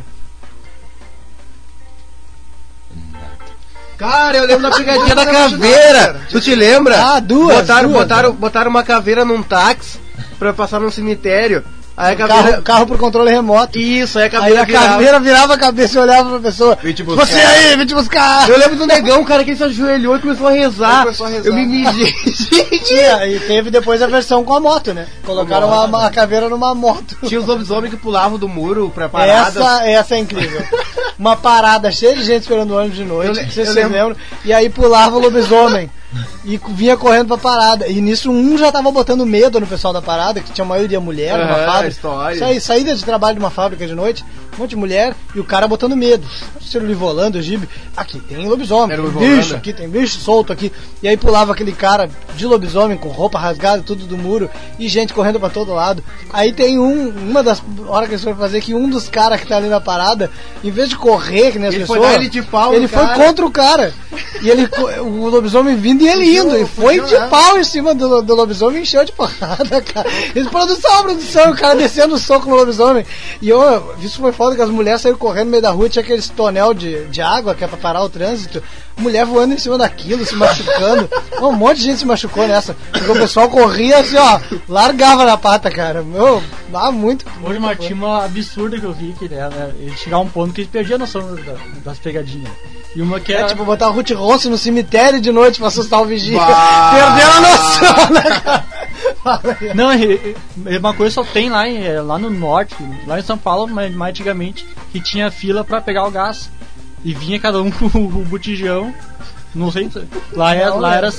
Cara, eu lembro da pegadinha da caveira. Tu te lembra? Ah, duas, Botaram, duas, botaram, né? botaram uma caveira num táxi pra passar num cemitério. Aí a caveira. Carro, carro por controle remoto. Isso, aí a Aí caveira a virava. caveira virava a cabeça e olhava pra pessoa. Vem te buscar. Você aí, vem te buscar! Eu lembro do negão, cara, que ele se ajoelhou e começou a rezar. Ele começou a rezar. Eu me mijei. Tinha, e teve depois a versão com a moto, né? Colocaram a, uma- a caveira numa moto. Tinha os lobisomens que pulavam do muro pra paradas. Essa, essa é incrível. Uma parada cheia de gente esperando o ônibus de noite, Eu le- não sei se eu vocês lembro. lembram, e aí pulava o lobisomem e vinha correndo pra parada. E nisso um já tava botando medo no pessoal da parada, que tinha a maioria mulher, numa Aham, fábrica. história. Isso aí, saída de trabalho de uma fábrica de noite, um monte de mulher e o cara botando medo. O Livolando, o Gibi, aqui tem lobisomem, Era o tem Livolando. bicho aqui, tem bicho solto aqui. E aí pulava aquele cara de lobisomem com roupa rasgada, tudo do muro, e gente correndo pra todo lado. Aí tem um, uma das horas que eles foram fazer, que um dos caras que tá ali na parada, em vez de correr, que nem as Ele foi pessoas, dar ele de pau ele no foi cara. contra o cara. E ele, co- o lobisomem vindo e ele Fugiu, indo. E foi fugiu, de né? pau em cima do, do lobisomem e encheu de porrada, cara. Eles, produção, produção, o cara descendo o soco no lobisomem. E eu, isso foi foda, que as mulheres saíram correndo no meio da rua, tinha aqueles tonel de, de água que é pra parar o trânsito. Mulher voando em cima daquilo, se machucando. Um monte de gente se machucou nessa. Porque o pessoal corria assim, ó, largava na pata, cara. Meu, dá muito. Hoje uma tinha uma absurda que eu vi que né, né, ele chegava a um ponto que ele perdia a noção da- das pegadinhas. E uma que É era. tipo botar o Ruth Ronce no cemitério de noite pra assustar o vigia. Bah. Perdeu a noção, né, cara? Fala aí. Não, é, é uma coisa só tem lá, em, é, lá no norte, lá em São Paulo, mas mais antigamente, que tinha fila pra pegar o gás. E vinha cada um com o botijão. Não sei, lá, era, Não, lá lembro. era assim.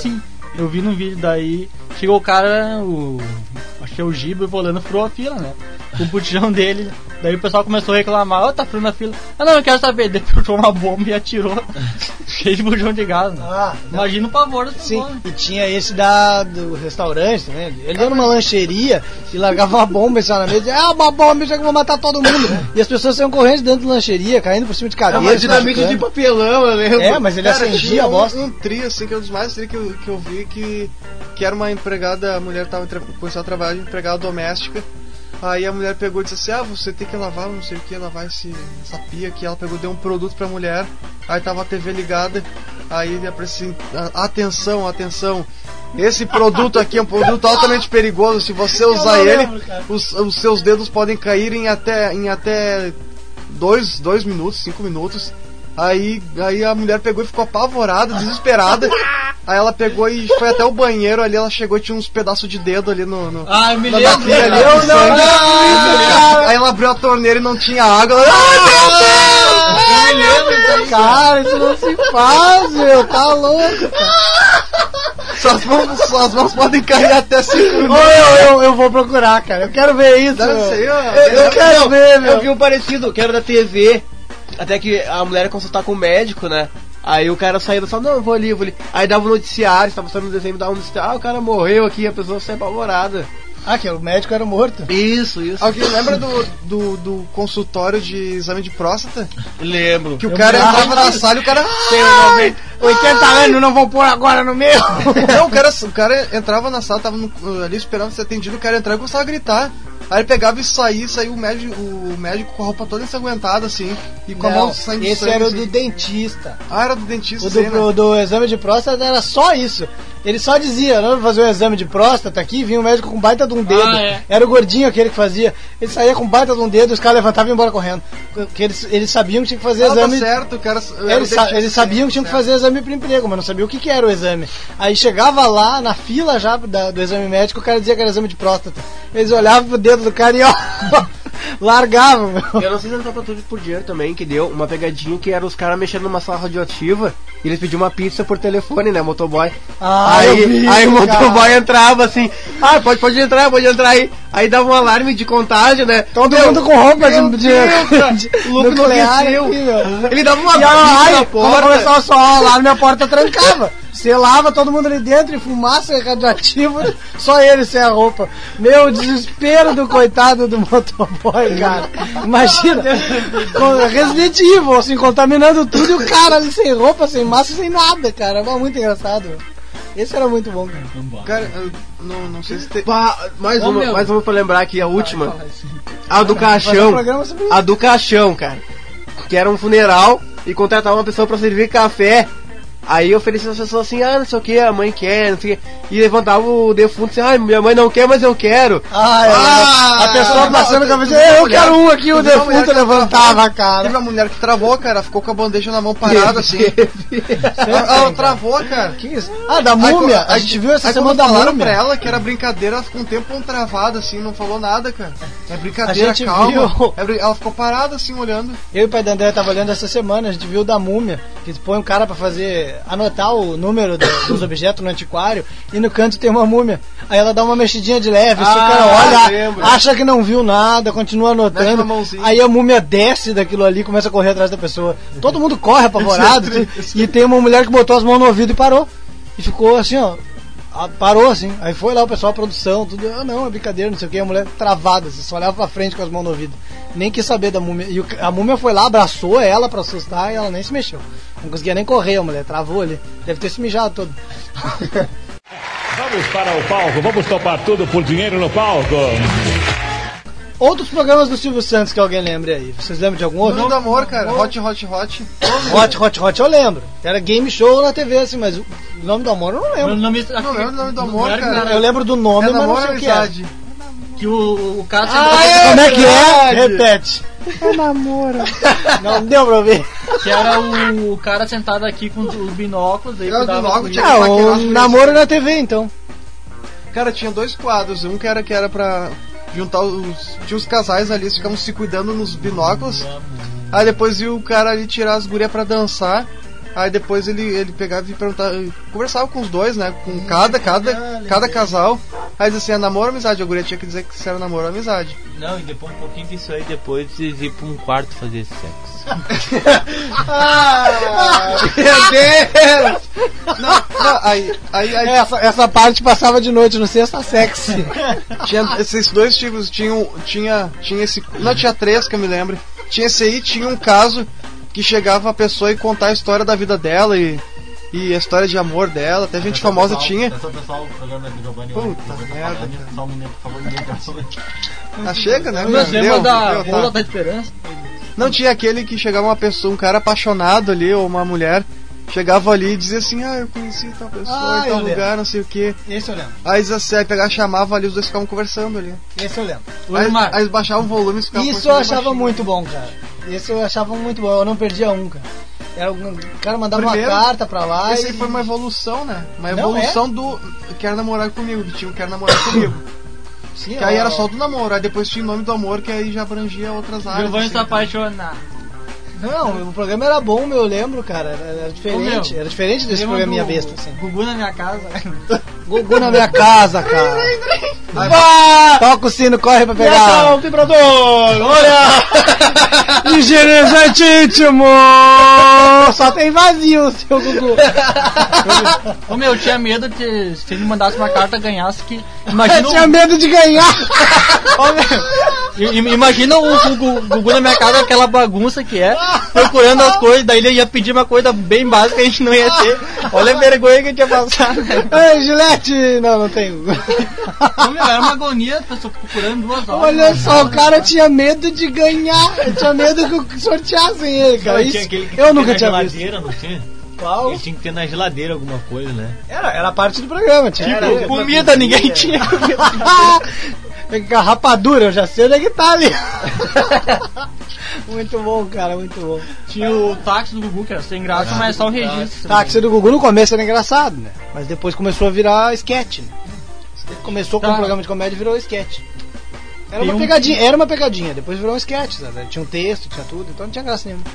Eu vi no vídeo, daí chegou o cara, o. Acho que é o Giba, o volando furou a fila, né? Com o botijão dele. Daí o pessoal começou a reclamar, ó, oh, tá furando a fila. Ah não, eu quero saber. Daí puxou uma bomba e atirou. Cheio de botijão de gás, né? Ah, imagina o pavor dessa sim, bomba. e tinha esse da, do restaurante, né? Ele ia numa lancheria e largava uma bomba assim, na mesa e dizia, ah, uma bomba, já que eu vou matar todo mundo. E as pessoas saíam correndo dentro da lancheria, caindo por cima de É cadeira. uma dinamite de papelão, eu lembro. É, mas ele Cara, acendia tinha a um, bosta. um tri, assim, que é um dos mais tri que eu, que eu vi, que, que era uma empregada, a mulher tava tra- começou a trabalhar de empregada doméstica. Aí a mulher pegou e disse assim, ah, você tem que lavar, não sei o que, lavar esse, essa pia aqui. Ela pegou, deu um produto pra mulher, aí tava a T V ligada, aí ele apareceu assim, atenção, atenção, esse produto aqui é um produto altamente perigoso, se você usar ele, lembro, os, os seus dedos podem cair em até, em até dois, dois minutos, cinco minutos. Aí, aí a mulher pegou e ficou apavorada, desesperada. Aí ela pegou e foi até o banheiro ali, ela chegou e tinha uns pedaços de dedo ali no... no Ah, eu me na lembro. pia ali, Eu de não, sangue. não, Aí ela abriu a torneira e não tinha água. Ela, ah, meu Deus! Eu me lembro disso aí. Cara, isso não se faz, meu, tá louco. Suas mãos, suas mãos podem cair até cinco Ô, minutos. eu, eu, eu vou procurar, cara, eu quero ver isso. Deve meu. ser, ó. Eu, eu quero Não, ver, meu. Eu vi um parecido, que era da T V. Até que a mulher ia consultar com o médico, né? Aí o cara saía e falava, não, eu vou ali, eu vou ali. Aí dava um noticiário, estava passando no desenho, dava um noticiário, ah, o cara morreu aqui, a pessoa saiu apavorada. Ah, que o médico era morto. Isso, isso. Alguém lembra do, do, do consultório de exame de próstata? Lembro. Que o cara me- entrava na sala e o cara... Ai, oitenta anos, não vão pôr agora no meu. Não, o cara, o cara entrava na sala, tava no- ali esperando ser atendido, o cara entrava e começava a gritar. Aí ele pegava e saía, saiu o médico, o médico com a roupa toda ensanguentada, assim, e com a Não, mão saindo esse sangue, era o assim. do dentista. Ah, era do dentista, O do, sim, né? pro- do exame de próstata era só isso. Ele só dizia, não, vou fazer um exame de próstata aqui, vinha um médico com baita de um dedo. Ah, é. Era o gordinho aquele que fazia. Ele saía com baita de um dedo, os caras levantavam e iam embora correndo. Porque eles, eles sabiam que tinha que fazer Ah, tá exame. certo, o cara... era o Eles, sa- dentista, eles sim, sabiam que tinham que certo. fazer exame para emprego, mas não sabiam o que, que era o exame. Aí chegava lá, na fila já da- do exame médico, o cara dizia que era exame de próstata. Eles olhavam pro dedo do cara e ó, largavam, meu. Eu não sei se ele tá tudo por dinheiro também, que deu uma pegadinha que era os caras mexendo numa sala radioativa e eles pediam uma pizza por telefone, né, motoboy. Ah, eu aí vi, aí o motoboy cara. entrava assim, ah, pode, pode entrar, pode entrar aí. Aí dava um alarme de contágio, né? Todo Meu, mundo com roupa meu de, de, Deus, cara, de o louco nuclear enlouqueceu. aqui, meu. Ele dava uma E ela, bica ai, na quando porta. começava a soar o alarme, a porta trancava. Selava todo mundo ali dentro e fumaça radioativa, só ele sem a roupa. Meu, desespero do coitado do motoboy, cara. Imagina, com Resident Evil, assim, contaminando tudo e o cara ali sem roupa, sem massa, sem nada, cara. Foi muito engraçado. Esse era muito bom, cara. Cara, eu não, não sei se tem... Pá, mais Ô, uma, meu. mais uma pra lembrar aqui, a última. Fala assim. A do Fazer um caixão. programa sobre isso. A do caixão, cara. Que era um funeral e contratava uma pessoa pra servir café. Aí oferecia as pessoas assim, ah, não sei o que, a mãe quer, não sei o que. E levantava o defunto assim, ah, minha mãe não quer, mas eu quero. Ah, é, Ah, a pessoa não, passando não, com a cabeça, teve uma eu mulher- quero um aqui, o teve uma mulher defunto que levantava a Teve cara. uma mulher que travou, cara, ficou com a bandeja na mão parada, assim. ela, ela travou, cara. Que isso? Ah, da múmia, Aí, a gente viu essa aí semana quando da falaram múmia. pra ela que era brincadeira, ela ficou um tempo travada, assim, não falou nada, cara. É brincadeira, A gente calma. viu- É brin- ela ficou parada, assim, olhando. Eu e o pai da André tava olhando essa semana, a gente viu da múmia, que põe um cara pra fazer, anotar o número do- dos objetos no antiquário, e no canto tem uma múmia. Aí ela dá uma mexidinha de leve, se o Ah, cara olha, lembro. acha que não viu nada, continua Mexe anotando. na mãozinha. Aí a múmia desce daquilo ali e começa a correr atrás da pessoa. Todo mundo corre apavorado, e tem uma mulher que botou as mãos no ouvido e parou. E ficou assim, ó. Ah, parou assim, aí foi lá o pessoal, a produção, tudo, ah não, é brincadeira, não sei o que, a mulher travada, assim, só olhava pra frente com as mãos no ouvido, nem quis saber da múmia, e o, a múmia foi lá, abraçou ela pra assustar e ela nem se mexeu, não conseguia nem correr, a mulher travou ali, deve ter se mijado todo. Vamos para o palco, vamos topar tudo por dinheiro no palco. Outros programas do Silvio Santos que alguém lembre aí, vocês lembram de algum O outro? nome do amor, cara. Hot, hot, hot. Hot, Hot, Hot eu lembro, era game show na T V assim, mas o nome do amor eu não Meu lembro. nome, Não lembro o nome do amor, era cara. Eu lembro do nome, É mas não namoro sei ou o que era. amizade? Que o, o cara Ah, sentado- como é que é? verdade. Repete. É namoro. Não deu pra ouvir. que era o, o cara sentado aqui com os binóculos. Aí Era o cuidava binóculo, com tinha isso. Ah, que maquiar o as namoro na T V então. Cara, tinha dois quadros. Um que era, que era pra juntar os... Tinha os casais ali, eles ficavam se cuidando nos binóculos. Aí depois viu o cara ali tirar as gurias pra dançar. Aí depois ele, ele pegava e perguntava, conversava com os dois, né? Com cada, cada, cada casal. Aí dizia assim, é namoro ou amizade? A guria tinha que dizer que se era namoro ou amizade. Não, e depois um pouquinho disso aí, depois eles iam pra um quarto fazer sexo. Ah, meu Deus! Não, não, aí, aí, aí Essa, essa parte passava de noite no Sexta Sexy. tinha esses dois tipos, tinha, tinha, tinha esse, não, tinha três que eu me lembro. Tinha esse aí, tinha um caso que chegava a pessoa e contar a história da vida dela e, e a história de amor dela, até gente famosa tinha. É só o pessoal, o programa do Giovanni. Puta merda, Só um minuto, por favor, ninguém passou. Ah, chega, né? Mas Deu, lembra da deu, tá. Rola da Esperança? Não tinha aquele que chegava uma pessoa, um cara apaixonado ali, ou uma mulher, chegava ali e dizia assim, ah, eu conheci tal pessoa Ah, em tal eu lugar, lembro. não sei o que. Esse eu lembro. Aí eles assim, aí pegava, chamava ali, os dois ficavam conversando ali. Esse eu lembro. Oi, Aí, Marcos. aí eles baixavam o volume e ficavam Isso eu conversando achava baixinho. muito bom, cara. Isso eu achava muito bom. Eu não perdia um, cara. Era um, o cara mandava Primeiro, uma carta pra lá Esse e... aí foi uma evolução, né? Uma Não, evolução do Quer Namorar Comigo, que tinha o Quer Namorar Comigo. Sim, Que aí ó, era só do namoro, aí depois tinha o Nome do Amor, que aí já abrangia outras áreas. Giovanni assim. se apaixonar. Não, o programa era bom, eu lembro, cara. Era, era diferente. Ô, meu, Era diferente desse Lembra programinha do besta, assim. Gugu na minha casa. Gugu na minha casa, cara. Vá! Toca o sino, corre pra pegar. o vibrador! Olha! Higienizante íntimo! Só tem vazio, seu Gugu. Ô meu, eu tinha medo de se ele mandasse uma carta ganhasse que. Eu Imagina tinha o, medo de ganhar. Ô, meu, i- i- imagina o Gugu, Gugu na minha casa, aquela bagunça que é, procurando as coisas, daí ele ia pedir uma coisa bem básica que a gente não ia ter. Olha a vergonha que eu tinha passado. Ei, Gilete! Não, não tem. Ô, meu, era uma agonia, a pessoa procurando duas horas. Olha só, o cara tinha medo de ganhar. Eu tinha medo que sorteassem ele, cara. Tinha Isso, aquele que eu tinha nunca na tinha visto. geladeira, não tinha? Qual? Ele tinha que ter na geladeira alguma coisa, né? Era, era parte do programa, tinha Era, que ter. Comida ninguém tinha. A rapadura, eu já sei onde é que tá ali. Muito bom, cara, muito bom. Tinha o táxi do Gugu, que era sem graça, mas só um registro. Táxi do Gugu no começo era engraçado, né? Mas depois começou a virar sketch, né? Começou com Tá. um programa de comédia e virou sketch. Era Tem uma um- pegadinha, era uma pegadinha, depois virou um sketch, sabe? Tinha um texto, tinha tudo, então não tinha graça nenhuma.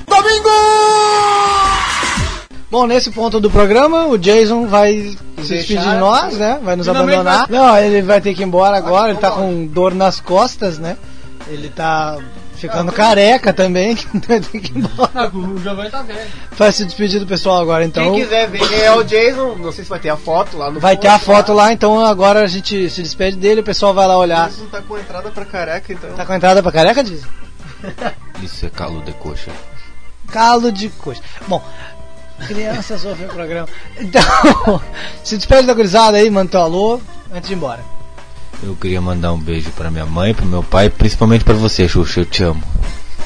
Bom, nesse ponto do programa, o Jason vai se despedir de nós, né? Vai nos Finalmente abandonar. Não, ele vai ter que ir embora agora, ele tá com dor nas costas, né? Ele tá ficando careca também, vai ter que ir embora. Não, o Giovanni tá velho. Vai se despedir do pessoal agora, então. Quem quiser ver quem é o Jason, não sei se vai ter a foto lá no Vai ter a post, foto lá, então agora a gente se despede dele, o pessoal vai lá olhar. Jason tá com entrada pra careca, então. Tá com a entrada pra careca, diz? Isso é calo de coxa. Calo de coxa. Bom, crianças ouvem o programa. Então, se despede da gurizada aí, manda teu alô, antes de ir embora. Eu queria mandar um beijo pra minha mãe, pro meu pai, principalmente pra você, Xuxa, eu te amo.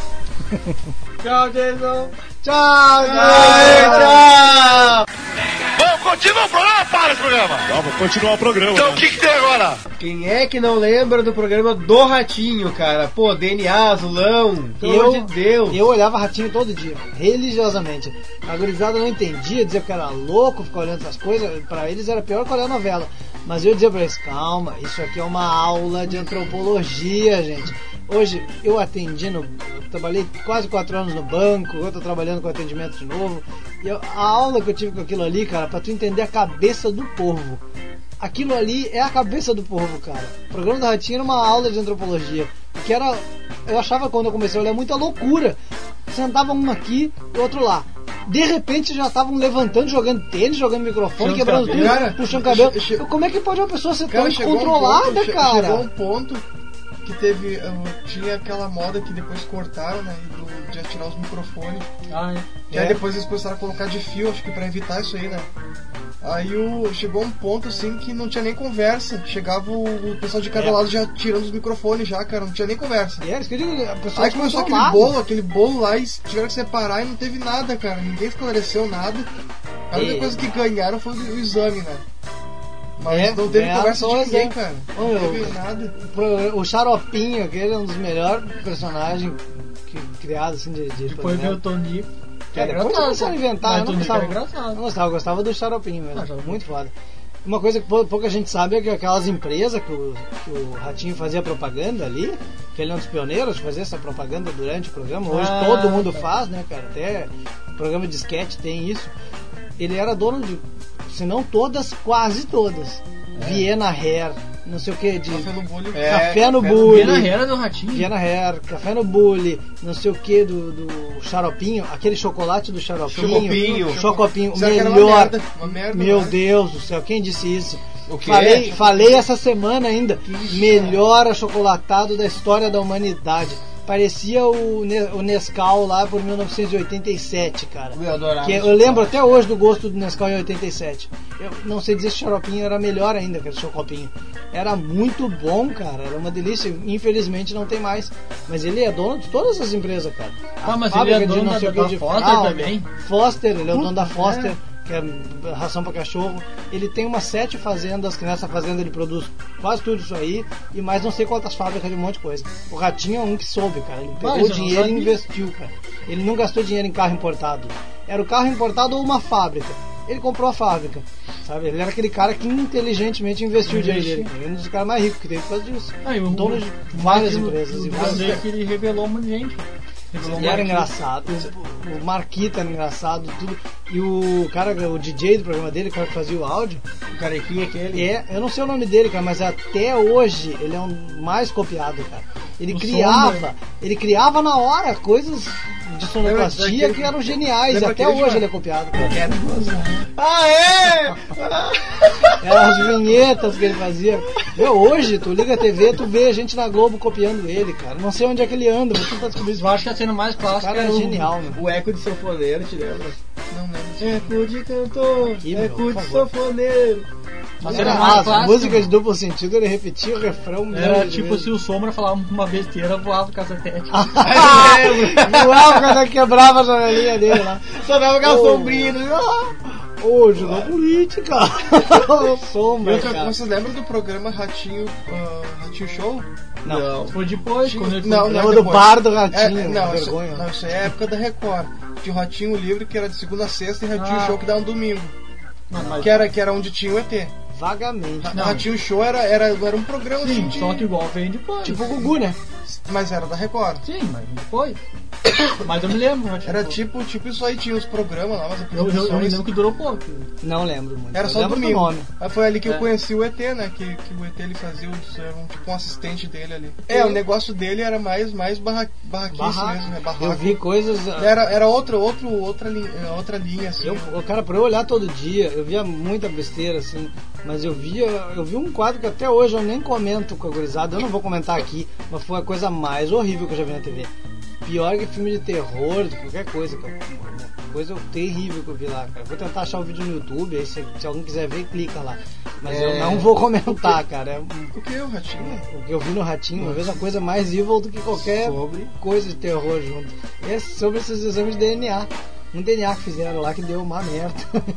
Tchau, Jason. Tchau, Jason. Tchau. Vamos continuar o programa? Para o programa! Vamos continuar o programa. Então o que, que tem agora? Quem é que não lembra do programa do Ratinho, cara? Pô, D N A, Azulão, pelo Eu- amor de Deus. Eu olhava Ratinho todo dia, religiosamente. A gurizada não entendia, dizia que era louco ficar olhando essas coisas. Pra eles era pior que olhar novela. Mas eu dizia pra eles, calma, isso aqui é uma aula de antropologia, gente. Hoje eu atendi no. Eu trabalhei quase quatro anos no banco, eu tô trabalhando com atendimento de novo. E eu- a aula que eu tive com aquilo ali, cara, pra tu entender a cabeça do povo. Aquilo ali é a cabeça do povo, cara. O programa da Ratinho era uma aula de antropologia. Que era. Eu achava quando eu comecei a olhar muita loucura. Sentava um aqui e outro lá. De repente já estavam levantando, jogando tênis, jogando microfone, Puxando quebrando cabelo. tudo, Cara, puxando cabelo. che- che- Como é que pode uma pessoa ser Cara, tão chegou um controlada, ponto, che- cara? Chegou um ponto que teve. uh, tinha aquela moda que depois cortaram, né? do- de atirar os microfones. Ah, é. Que aí depois eles começaram a colocar de fio, acho que pra evitar isso aí, né? Aí o, chegou um ponto assim que não tinha nem conversa. Chegava o, o pessoal de cada É. lado já tirando os microfones já, cara, não tinha nem conversa. É, isso que eu digo, a pessoa Aí começou aquele descontrolada. bolo, aquele bolo lá e tiveram que separar e não teve nada, cara. Ninguém esclareceu nada. A única E- coisa que ganharam foi o exame, né? Mas É, não teve ganharam conversa só de o ninguém, exame. cara. Ô, Não eu- teve nada. Pro- O Xaropinho, aquele é um dos melhores personagens que, criados assim de, de Depois veio o experimento. Tonico. É, depois começaram a inventar, Mas eu não Tonico gostava. era engraçado. Eu não gostava, eu gostava do Xaropinho mesmo, Ah, Xaropinho. muito foda. Uma coisa que pou- pouca gente sabe é que aquelas empresas que o, que o Ratinho fazia propaganda ali, que ele é um dos pioneiros de fazer essa propaganda durante o programa, hoje Ah, todo mundo tá. faz, né, cara? Até o programa de sketch tem isso. Ele era dono de, se não todas, quase todas. Viena Hair, não sei o que, de Café no Bully. É, Café no Café no Bully. Viena Hair do Ratinho. Viena Hair, Café no Bully, não sei o que do, do xaropinho, aquele chocolate do xaropinho, Chocopinho. chocopinho, o Será que era uma melhor. merda? Uma merda, Meu né? Deus do céu, quem disse isso? O quê? Falei, falei essa semana ainda, melhor achocolatado da história da humanidade. Parecia o, Ne- o Nescau lá por mil novecentos e oitenta e sete, cara. Eu adorava Que esse eu lembro até hoje do gosto do Nescau em oitenta e sete. Eu não sei dizer se xaropinho era melhor ainda que o chocopinho. Era muito bom, cara. Era uma delícia. Infelizmente não tem mais. Mas ele é dono de todas as empresas, cara. A Ah, mas fábrica ele é de dono não da- sei o que da de Foster fralda. também? Foster, ele é o dono da Puta, Foster, que é ração pra cachorro. Ele tem umas sete fazendas, que nessa fazenda ele produz quase tudo isso aí. E mais não sei quantas fábricas de um monte de coisa. O Ratinho é um que soube, cara. Ele pegou Mas eu o não dinheiro e sabia. investiu, cara. Ele não gastou dinheiro em carro importado. Era o carro importado ou uma fábrica. Ele comprou a fábrica, sabe? Ele era aquele cara que inteligentemente investiu o dinheiro dele. Ele é um dos caras mais ricos que tem por causa disso. Ah, e o- Dono de várias o- empresas. O e Deus várias- é que ele revelou um monte de gente. Revelou Ele era Marquito. engraçado, o, o Marquito era engraçado, tudo. E o cara, o D J do programa dele, o cara que fazia o áudio, O carequinha aquele. é, eu não sei o nome dele, cara, mas até hoje ele é um mais copiado, cara. Ele O criava, Sombra. ele criava na hora coisas de sonoplastia daquele- que eram geniais, e lembra até aquele hoje de- ele é copiado, cara. Ah, é? Eram as vinhetas que ele fazia. Meu, hoje, tu liga a T V, tu vê a gente na Globo copiando ele, cara. Não sei onde é que ele anda, vou tentar descobrir isso. Eu acho que a cena mais O clássica cara é o- genial, meu. O eco de sanfoneiro, te lembra? Não lembro. Eco de cantor, Aqui, meu, eco por de favor. sanfoneiro. A Era cena mais as clássica músicas de duplo sentido, ele repetia o refrão. um era milhão de tipo vezes. se o Sombra falava uma besteira, voava o cacetete. Voava quando quebrava a janelinha dele lá. Só dava aquela Ô. sombrinha. Ô, jogou política. E Sombra, outra, cara. vocês lembram do programa Ratinho, ah, Ratinho Show? Não. Foi depois, quando ele Não, Lembra não, do depois. bar do É, Ratinho, não, isso, vergonha. não, isso aí é a época da Record. Tinha o Ratinho Livre, que era de segunda a sexta, e Ratinho Ah. Show, que dava um domingo. Não, mas- Que era, que era onde tinha o E T. Vagamente. Não. Ratinho Show era, era, era um programa assim Sim, de... só que igual veio depois. Tipo o Gugu, né? Mas era da Record. Sim, mas depois. Mas eu me lembro. né, Era tipo, tipo, tipo isso aí, tinha os programas lá, umas Eu, eu, eu me apresentações. lembro que durou pouco. Não lembro muito. Era Eu só lembro do domingo. nome. Aí foi ali que É. eu conheci o E T, né? Que, que o E T ele fazia, o- era um, tipo um assistente dele ali. É, o negócio dele era mais, mais barra, barraquice Barraco. mesmo, né? Barraco. Eu vi coisas. ah, Era, era outra, outro, outra, linha, outra linha, assim. Eu, o cara, pra eu olhar todo dia, eu via muita besteira, assim, mas eu via, eu vi um quadro que até hoje eu nem comento com a gurizada, eu não vou comentar aqui, mas foi a coisa mais horrível que eu já vi na T V. Pior que filme de terror, de qualquer coisa, cara. Uma coisa terrível que eu vi lá, cara. Vou tentar achar o vídeo no YouTube, aí se, se alguém quiser ver, clica lá. Mas eu É. não vou comentar, cara. É um- O que, o Ratinho? o que eu vi no Ratinho, uma vez uma coisa mais evil do que qualquer Sobre. coisa de terror junto. É sobre esses exames de D N A. Um D N A que fizeram lá que deu uma merda.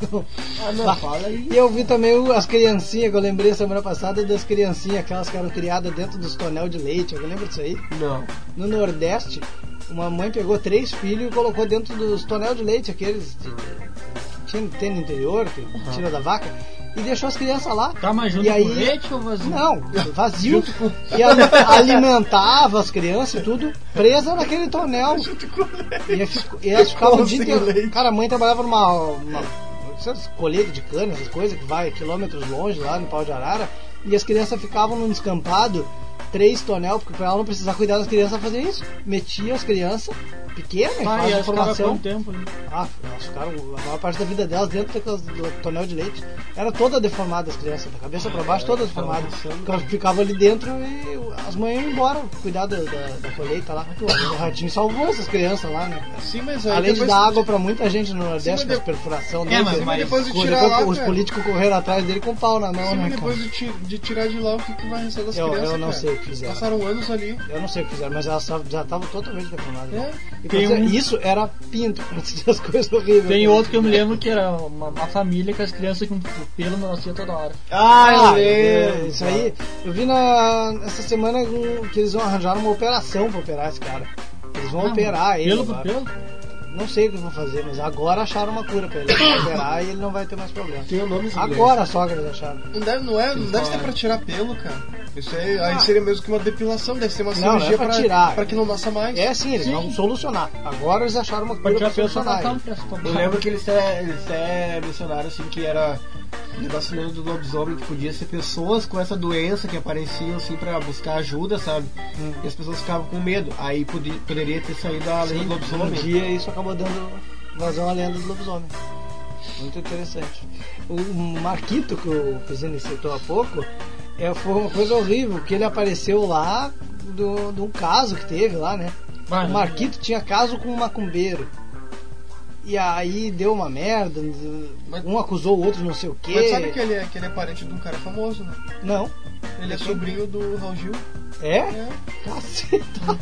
Ah, não, Bah. fala aí. E eu vi também o- as criancinhas, que eu lembrei semana passada das criancinhas, aquelas que eram criadas dentro dos tonel de leite. Eu lembro disso aí. Não. No Nordeste, uma mãe pegou três filhos e colocou dentro dos tonel de leite, aqueles de, tinha, tem no interior, que tira da vaca, e deixou as crianças lá. Tá, mas junto E aí- com o leite ou vazio? Não, vazio. E ali- alimentava as crianças e tudo, presa naquele tonel. E, fico- e elas ficavam o dia inteiro. Cara, a mãe trabalhava numa. uma, essas colheitas de cana, essas coisas que vai quilômetros longe lá no pau de arara. E as crianças ficavam num descampado, três tonel, porque pra ela não precisar cuidar das crianças fazer isso. Metia as crianças pequenas, Ah, faz e elas ficavam formação. quanto tempo? né? Ah, elas ficaram a maior parte da vida delas dentro daquelas do tonel de leite. Era toda deformada as crianças, da cabeça pra baixo, todas deformadas. Porque elas ficavam ali dentro e as mães iam embora cuidar da, da, da colheita lá. O Ratinho salvou essas crianças lá, né? cara? Sim, mas aí Além de depois- dar água pra muita gente no Nordeste mas com as de- perfuração É, dele. mas- Sim, mas depois de Depois tirar lá, os cara, políticos correram atrás dele com pau na mão, sim, né, mas cara? depois de, ti- de tirar de lá, o que, que vai restar das Eu- eu crianças, não cara? sei o que fizeram. Passaram anos ali. Eu não sei o que fizeram, mas elas já estavam totalmente deformadas. É. E Tem pra dizer, um- Isso era pinto, pra dizer as coisas horríveis. Tem outro que eu me lembro que era uma, uma família que as crianças com pelo nasciam toda hora. Ah, eu Ah, lembro. isso aí, eu vi na, essa semana um, que eles vão arranjar uma operação pra operar esse cara. Eles vão Ah, operar ele. Pelo por agora. pelo? não sei o que vão fazer, mas agora acharam uma cura pra ele. Vai operar e ele não vai ter mais problema. Tem o nome inglês. Agora a sogra eles acharam. Não deve, não é, não deve ser pra tirar pelo, cara. Isso aí, aí seria mesmo que uma depilação, deve ser uma Não, não cirurgia é pra pra, tirar. pra que não nasça mais. É sim, eles vão solucionar. Agora eles acharam uma Pode cura tirar pra pelo só solucionar. na ele. cara, pra Eu lembro que eles até, eles até mencionaram assim que era o negócio mesmo do lobisomem, que podia ser pessoas com essa doença que apareciam assim pra buscar ajuda, sabe? Hum. E as pessoas ficavam com medo. Aí podia, poderia ter saído a lenda do Um lobisomem. dia isso acabou dando vazão à lenda do lobisomem. Muito interessante. O Marquito, que o Pizini citou há pouco, é, foi uma coisa horrível, porque ele apareceu lá do- de um caso que teve lá, né? Mas- O Marquito tinha caso com um macumbeiro. E aí deu uma merda, Mas- um acusou o outro não sei o quê. Mas sabe que ele, é, que ele é parente de um cara famoso, né? Não. Ele é sobrinho do Raul Gil. É? É. Caceta.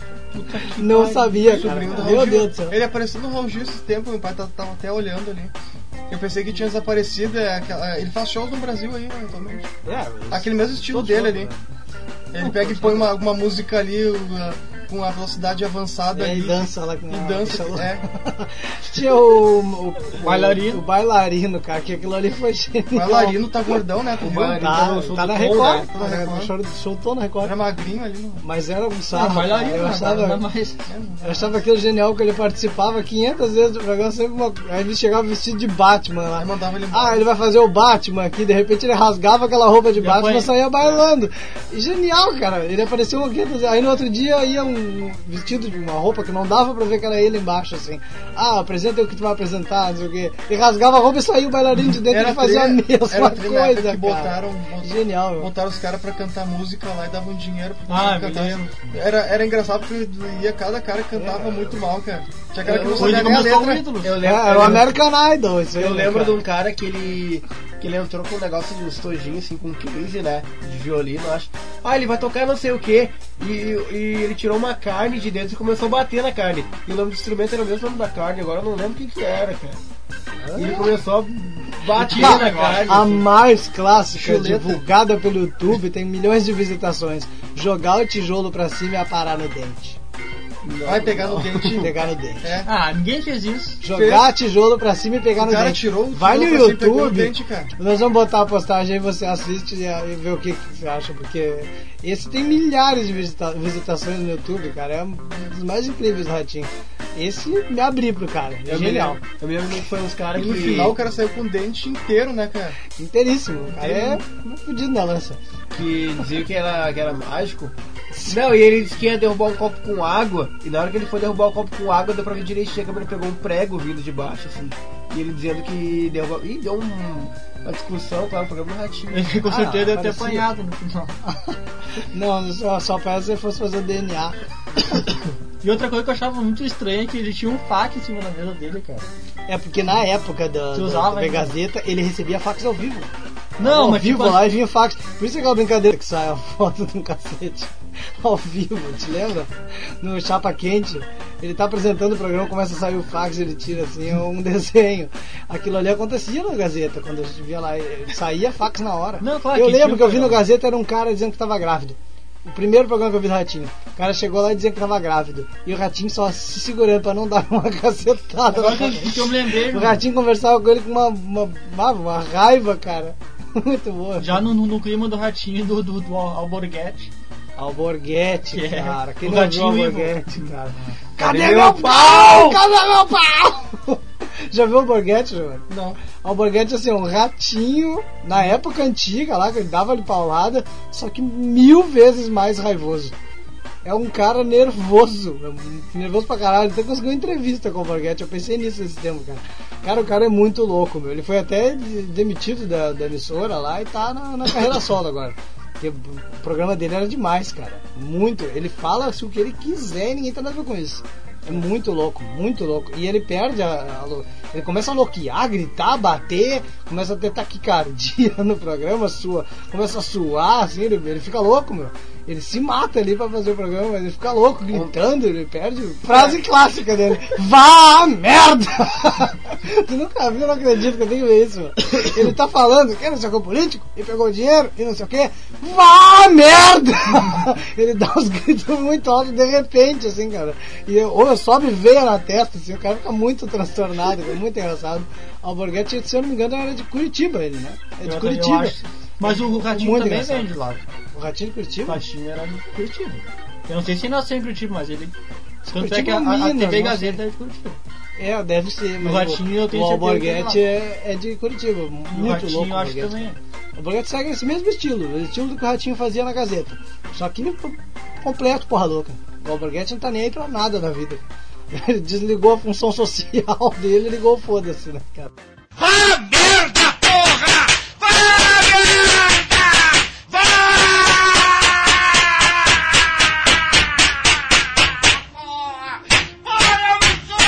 Não sabia, cara. Sobrinho do Raul Meu Gil. Deus do céu. Ele apareceu no Raul Gil esse tempo, meu pai tava, tava até olhando ali. Eu pensei que tinha desaparecido. É aquela- ele faz shows no Brasil aí, né, atualmente. É, Aquele mesmo estilo todos dele foram, ali. né? Ele pega e põe uma, uma música ali uh, com a velocidade avançada É, ali. e dança lá com E a dança, bicha louca. é. Tinha o, o, o Bailarino. O bailarino, cara, que aquilo ali foi genial. O bailarino tá gordão, né? Tu O viu? bailarino Tá, no show tá do na Tom, Record. né? Tá na Tá Record. no show- soltou na Record. Era magrinho ali. No... Mas era um Ah, sarro. bailarino, eu né? achava, Nada mais. eu achava aquilo genial que ele participava quinhentas vezes do programa, sempre uma, aí ele chegava vestido de Batman lá. Aí mandava ele embora. Ah, ele vai fazer o Batman aqui, de repente ele rasgava aquela roupa de Já Batman foi. e saía bailando. E genial, cara. Ele apareceu uma quinhentas vezes. Aí no outro dia ia um vestido de uma roupa que não dava pra ver que era ele embaixo, assim. Ah, apresenta o que tu vai apresentar, não sei o quê. Ele rasgava a roupa e saía o bailarino de dentro e fazia a tri- mesma era tri na época coisa, que cara. botaram, bot- Genial, meu. botaram os caras pra cantar música lá e davam dinheiro pra Ah, cantar. me lembro. Era, era engraçado porque ia cada cara que cantava muito mal, cara. Tinha cara que não Hoje sabia nem a começou o letra. ídolo. Eu É, lembro, era o American Idol, isso aí. eu né, lembro cara? de um cara que ele que ele entrou com um negócio de um estojinho assim com case, né, de violino, acho. Ah, ele vai tocar não sei o que e, e ele tirou uma carne de dentro e começou a bater na carne. E o nome do instrumento era o mesmo nome da carne, agora eu não lembro o que que era, cara. E ele começou a bater Ah, na carne. a assim. mais clássica, Chuleta. divulgada pelo YouTube, tem milhões de visitações. Jogar o tijolo pra cima e aparar no dente. Vai pegar no dente. Pegar no dente. É. Ah, ninguém fez isso. Jogar tijolo pra cima e pegar O no cara dente. tirou o Vai no tijolo pra cima e pegou no YouTube. dente, cara. Nós vamos botar a postagem aí, você assiste e, e vê o que, que você acha, porque esse tem milhares de visita- visitações no YouTube, cara. É um dos mais incríveis do Ratinho. Esse me abri pro cara. É Eu me genial. lembro- Eu me lembro que foi uns caras E que no final o cara saiu com o dente inteiro, né, cara? Inteiríssimo. O cara é fudido na lança. que dizia que era, que era mágico. Não, e ele disse que ia derrubar um copo com água. E na hora que ele foi derrubar o copo com água, deu pra ver direitinho que ele pegou um prego vindo de baixo, assim. E ele dizendo que derrubou. Ih, deu um, uma discussão, claro, no programa do Ratinho. Ele com certeza deve ter parecia. apanhado no final. Não, só, só parece se ele fosse fazer D N A. E outra coisa que eu achava muito estranha é que ele tinha um fax em cima da mesa dele, cara. É porque na época da, Você da, usava da ainda? Gazeta, ele recebia fax ao vivo. Não, ao mas vivo tipo, lá e vinha fax. Por isso é aquela brincadeira que sai a foto de um cacete ao vivo, te lembra? No Chapa Quente, ele tá apresentando o programa, começa a sair o fax, ele tira assim um desenho. Aquilo ali acontecia na Gazeta, quando a gente via lá, ele saía fax na hora. Não, claro eu que lembro tinha que eu vi no programa. Gazeta, era um cara dizendo que tava grávido. O primeiro programa que eu vi do Ratinho. O cara chegou lá e dizia que tava grávido. E o Ratinho só se segurando pra não dar uma cacetada. agora na que, cara. que eu me lembrei, O Ratinho conversava com ele com uma, uma, uma, uma raiva, cara. Muito boa. já no, no, no clima do Ratinho do, do, do Alborguete. Alborguete, Que é cara. Quem o não viu Ratinho Alborguete, cara? Cadê Cadê meu meu pau? Cadê meu pau? Já viu o Alborguete, João? Não. Alborguete, assim, um ratinho, na época antiga lá, que ele dava de paulada, só que mil vezes mais raivoso. É um cara nervoso, nervoso pra caralho. Ele até conseguiu uma entrevista com o Alborguete, eu pensei nisso nesse tempo, cara. Cara, o cara é muito louco, meu. Ele foi até de- demitido da, da emissora lá e tá na, na carreira solo agora. Porque o programa dele era demais, cara. Muito. Ele fala assim, o que ele quiser e ninguém tem nada a ver com isso. É muito louco, muito louco. E ele perde a, a lo- ele começa a loquear, gritar, bater, começa a ter taquicardia no programa, sua, começa a suar, assim, ele, ele fica louco, meu. Ele se mata ali pra fazer o programa, mas ele fica louco, gritando, ele perde. Frase clássica dele: vá a merda! Tu nunca viu, eu não acredito que eu tenho isso, mano. Ele tá falando que não sei o que é político, e pegou dinheiro, e não sei o que. Vá a merda! Ele dá uns gritos muito altos de repente, assim, cara. E eu, ou eu sobe veia na testa, assim, o cara fica muito transtornado, é muito engraçado. Alborguete, se eu não me engano, era de Curitiba, ele, né? É de Eu- Curitiba. eu acho. Mas o Ratinho Muito também engraçado. vem de lá. O Ratinho de O Curitiba? Ratinho era de Curitiba. Eu não sei se nasceu em Curitiba, mas ele. Tanto é Curitiba que a, ou a, a Minas, T V não Gazeta sei. é de Curitiba. É, deve ser. Mas Ratinho eu tenho o certeza Alborguete que é, é de Curitiba. E Muito o Ratinho louco. eu o acho que Alborguete. também é. O Alborguete segue esse mesmo estilo, o estilo do que o Ratinho fazia na Gazeta. Só que completo, porra louca. O Alborguete não tá nem aí pra nada na vida. Ele desligou a função social dele e ligou o foda-se, né, cara? Vá merda, porra! Vá merda! Vá! Porra! Porra,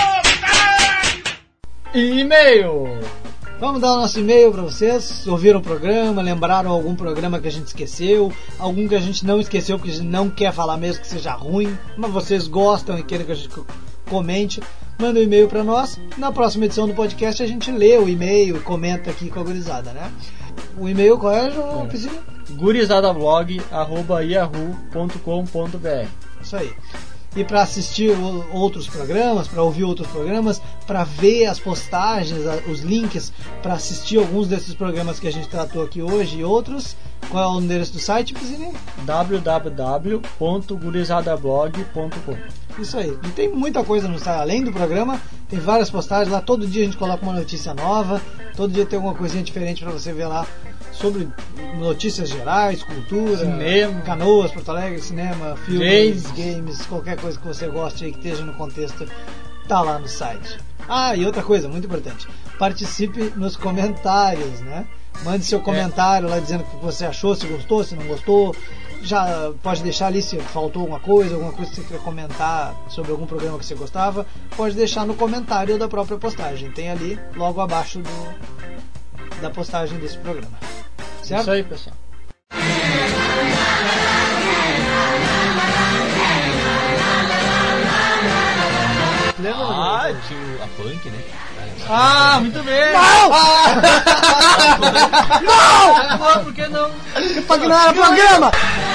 eu me E-mail! Vamos dar o nosso e-mail pra vocês. Ouviram o programa? Lembraram algum programa que a gente esqueceu? Algum que a gente não esqueceu porque a gente não quer falar mesmo que seja ruim, mas vocês gostam e querem que a gente comente? Manda um e-mail pra nós. Na próxima edição do podcast a gente lê o e-mail e comenta aqui com a gurizada, né? O e-mail qual é, João Pizinho? gurizadablog arroba yahoo ponto com ponto br. Isso aí. E para assistir o- outros programas, para ouvir outros programas, para ver as postagens, a- os links, para assistir alguns desses programas que a gente tratou aqui hoje e outros, qual é o endereço do site, Pizinho? w w w ponto gurizadablog ponto com. Isso aí. E tem muita coisa no site, além do programa, tem várias postagens lá, todo dia a gente coloca uma notícia nova, todo dia tem alguma coisinha diferente para você ver lá sobre notícias gerais, cultura, Cinema. Canoas, Porto Alegre, cinema, filmes, Games. games, qualquer coisa que você goste aí que esteja no contexto, tá lá no site. Ah, e outra coisa muito importante, participe nos comentários, né? Mande seu comentário lá dizendo o que você achou, se gostou, se não gostou. Já pode deixar ali se faltou alguma coisa, alguma coisa que você quer comentar sobre algum programa que você gostava, pode deixar no comentário da própria postagem. Tem ali logo abaixo do, da postagem desse programa. Certo? Isso aí, pessoal. Lembra? Ah, tinha a punk, né? Ah, muito bem! Não! Não! Por que não? Porque não era programa!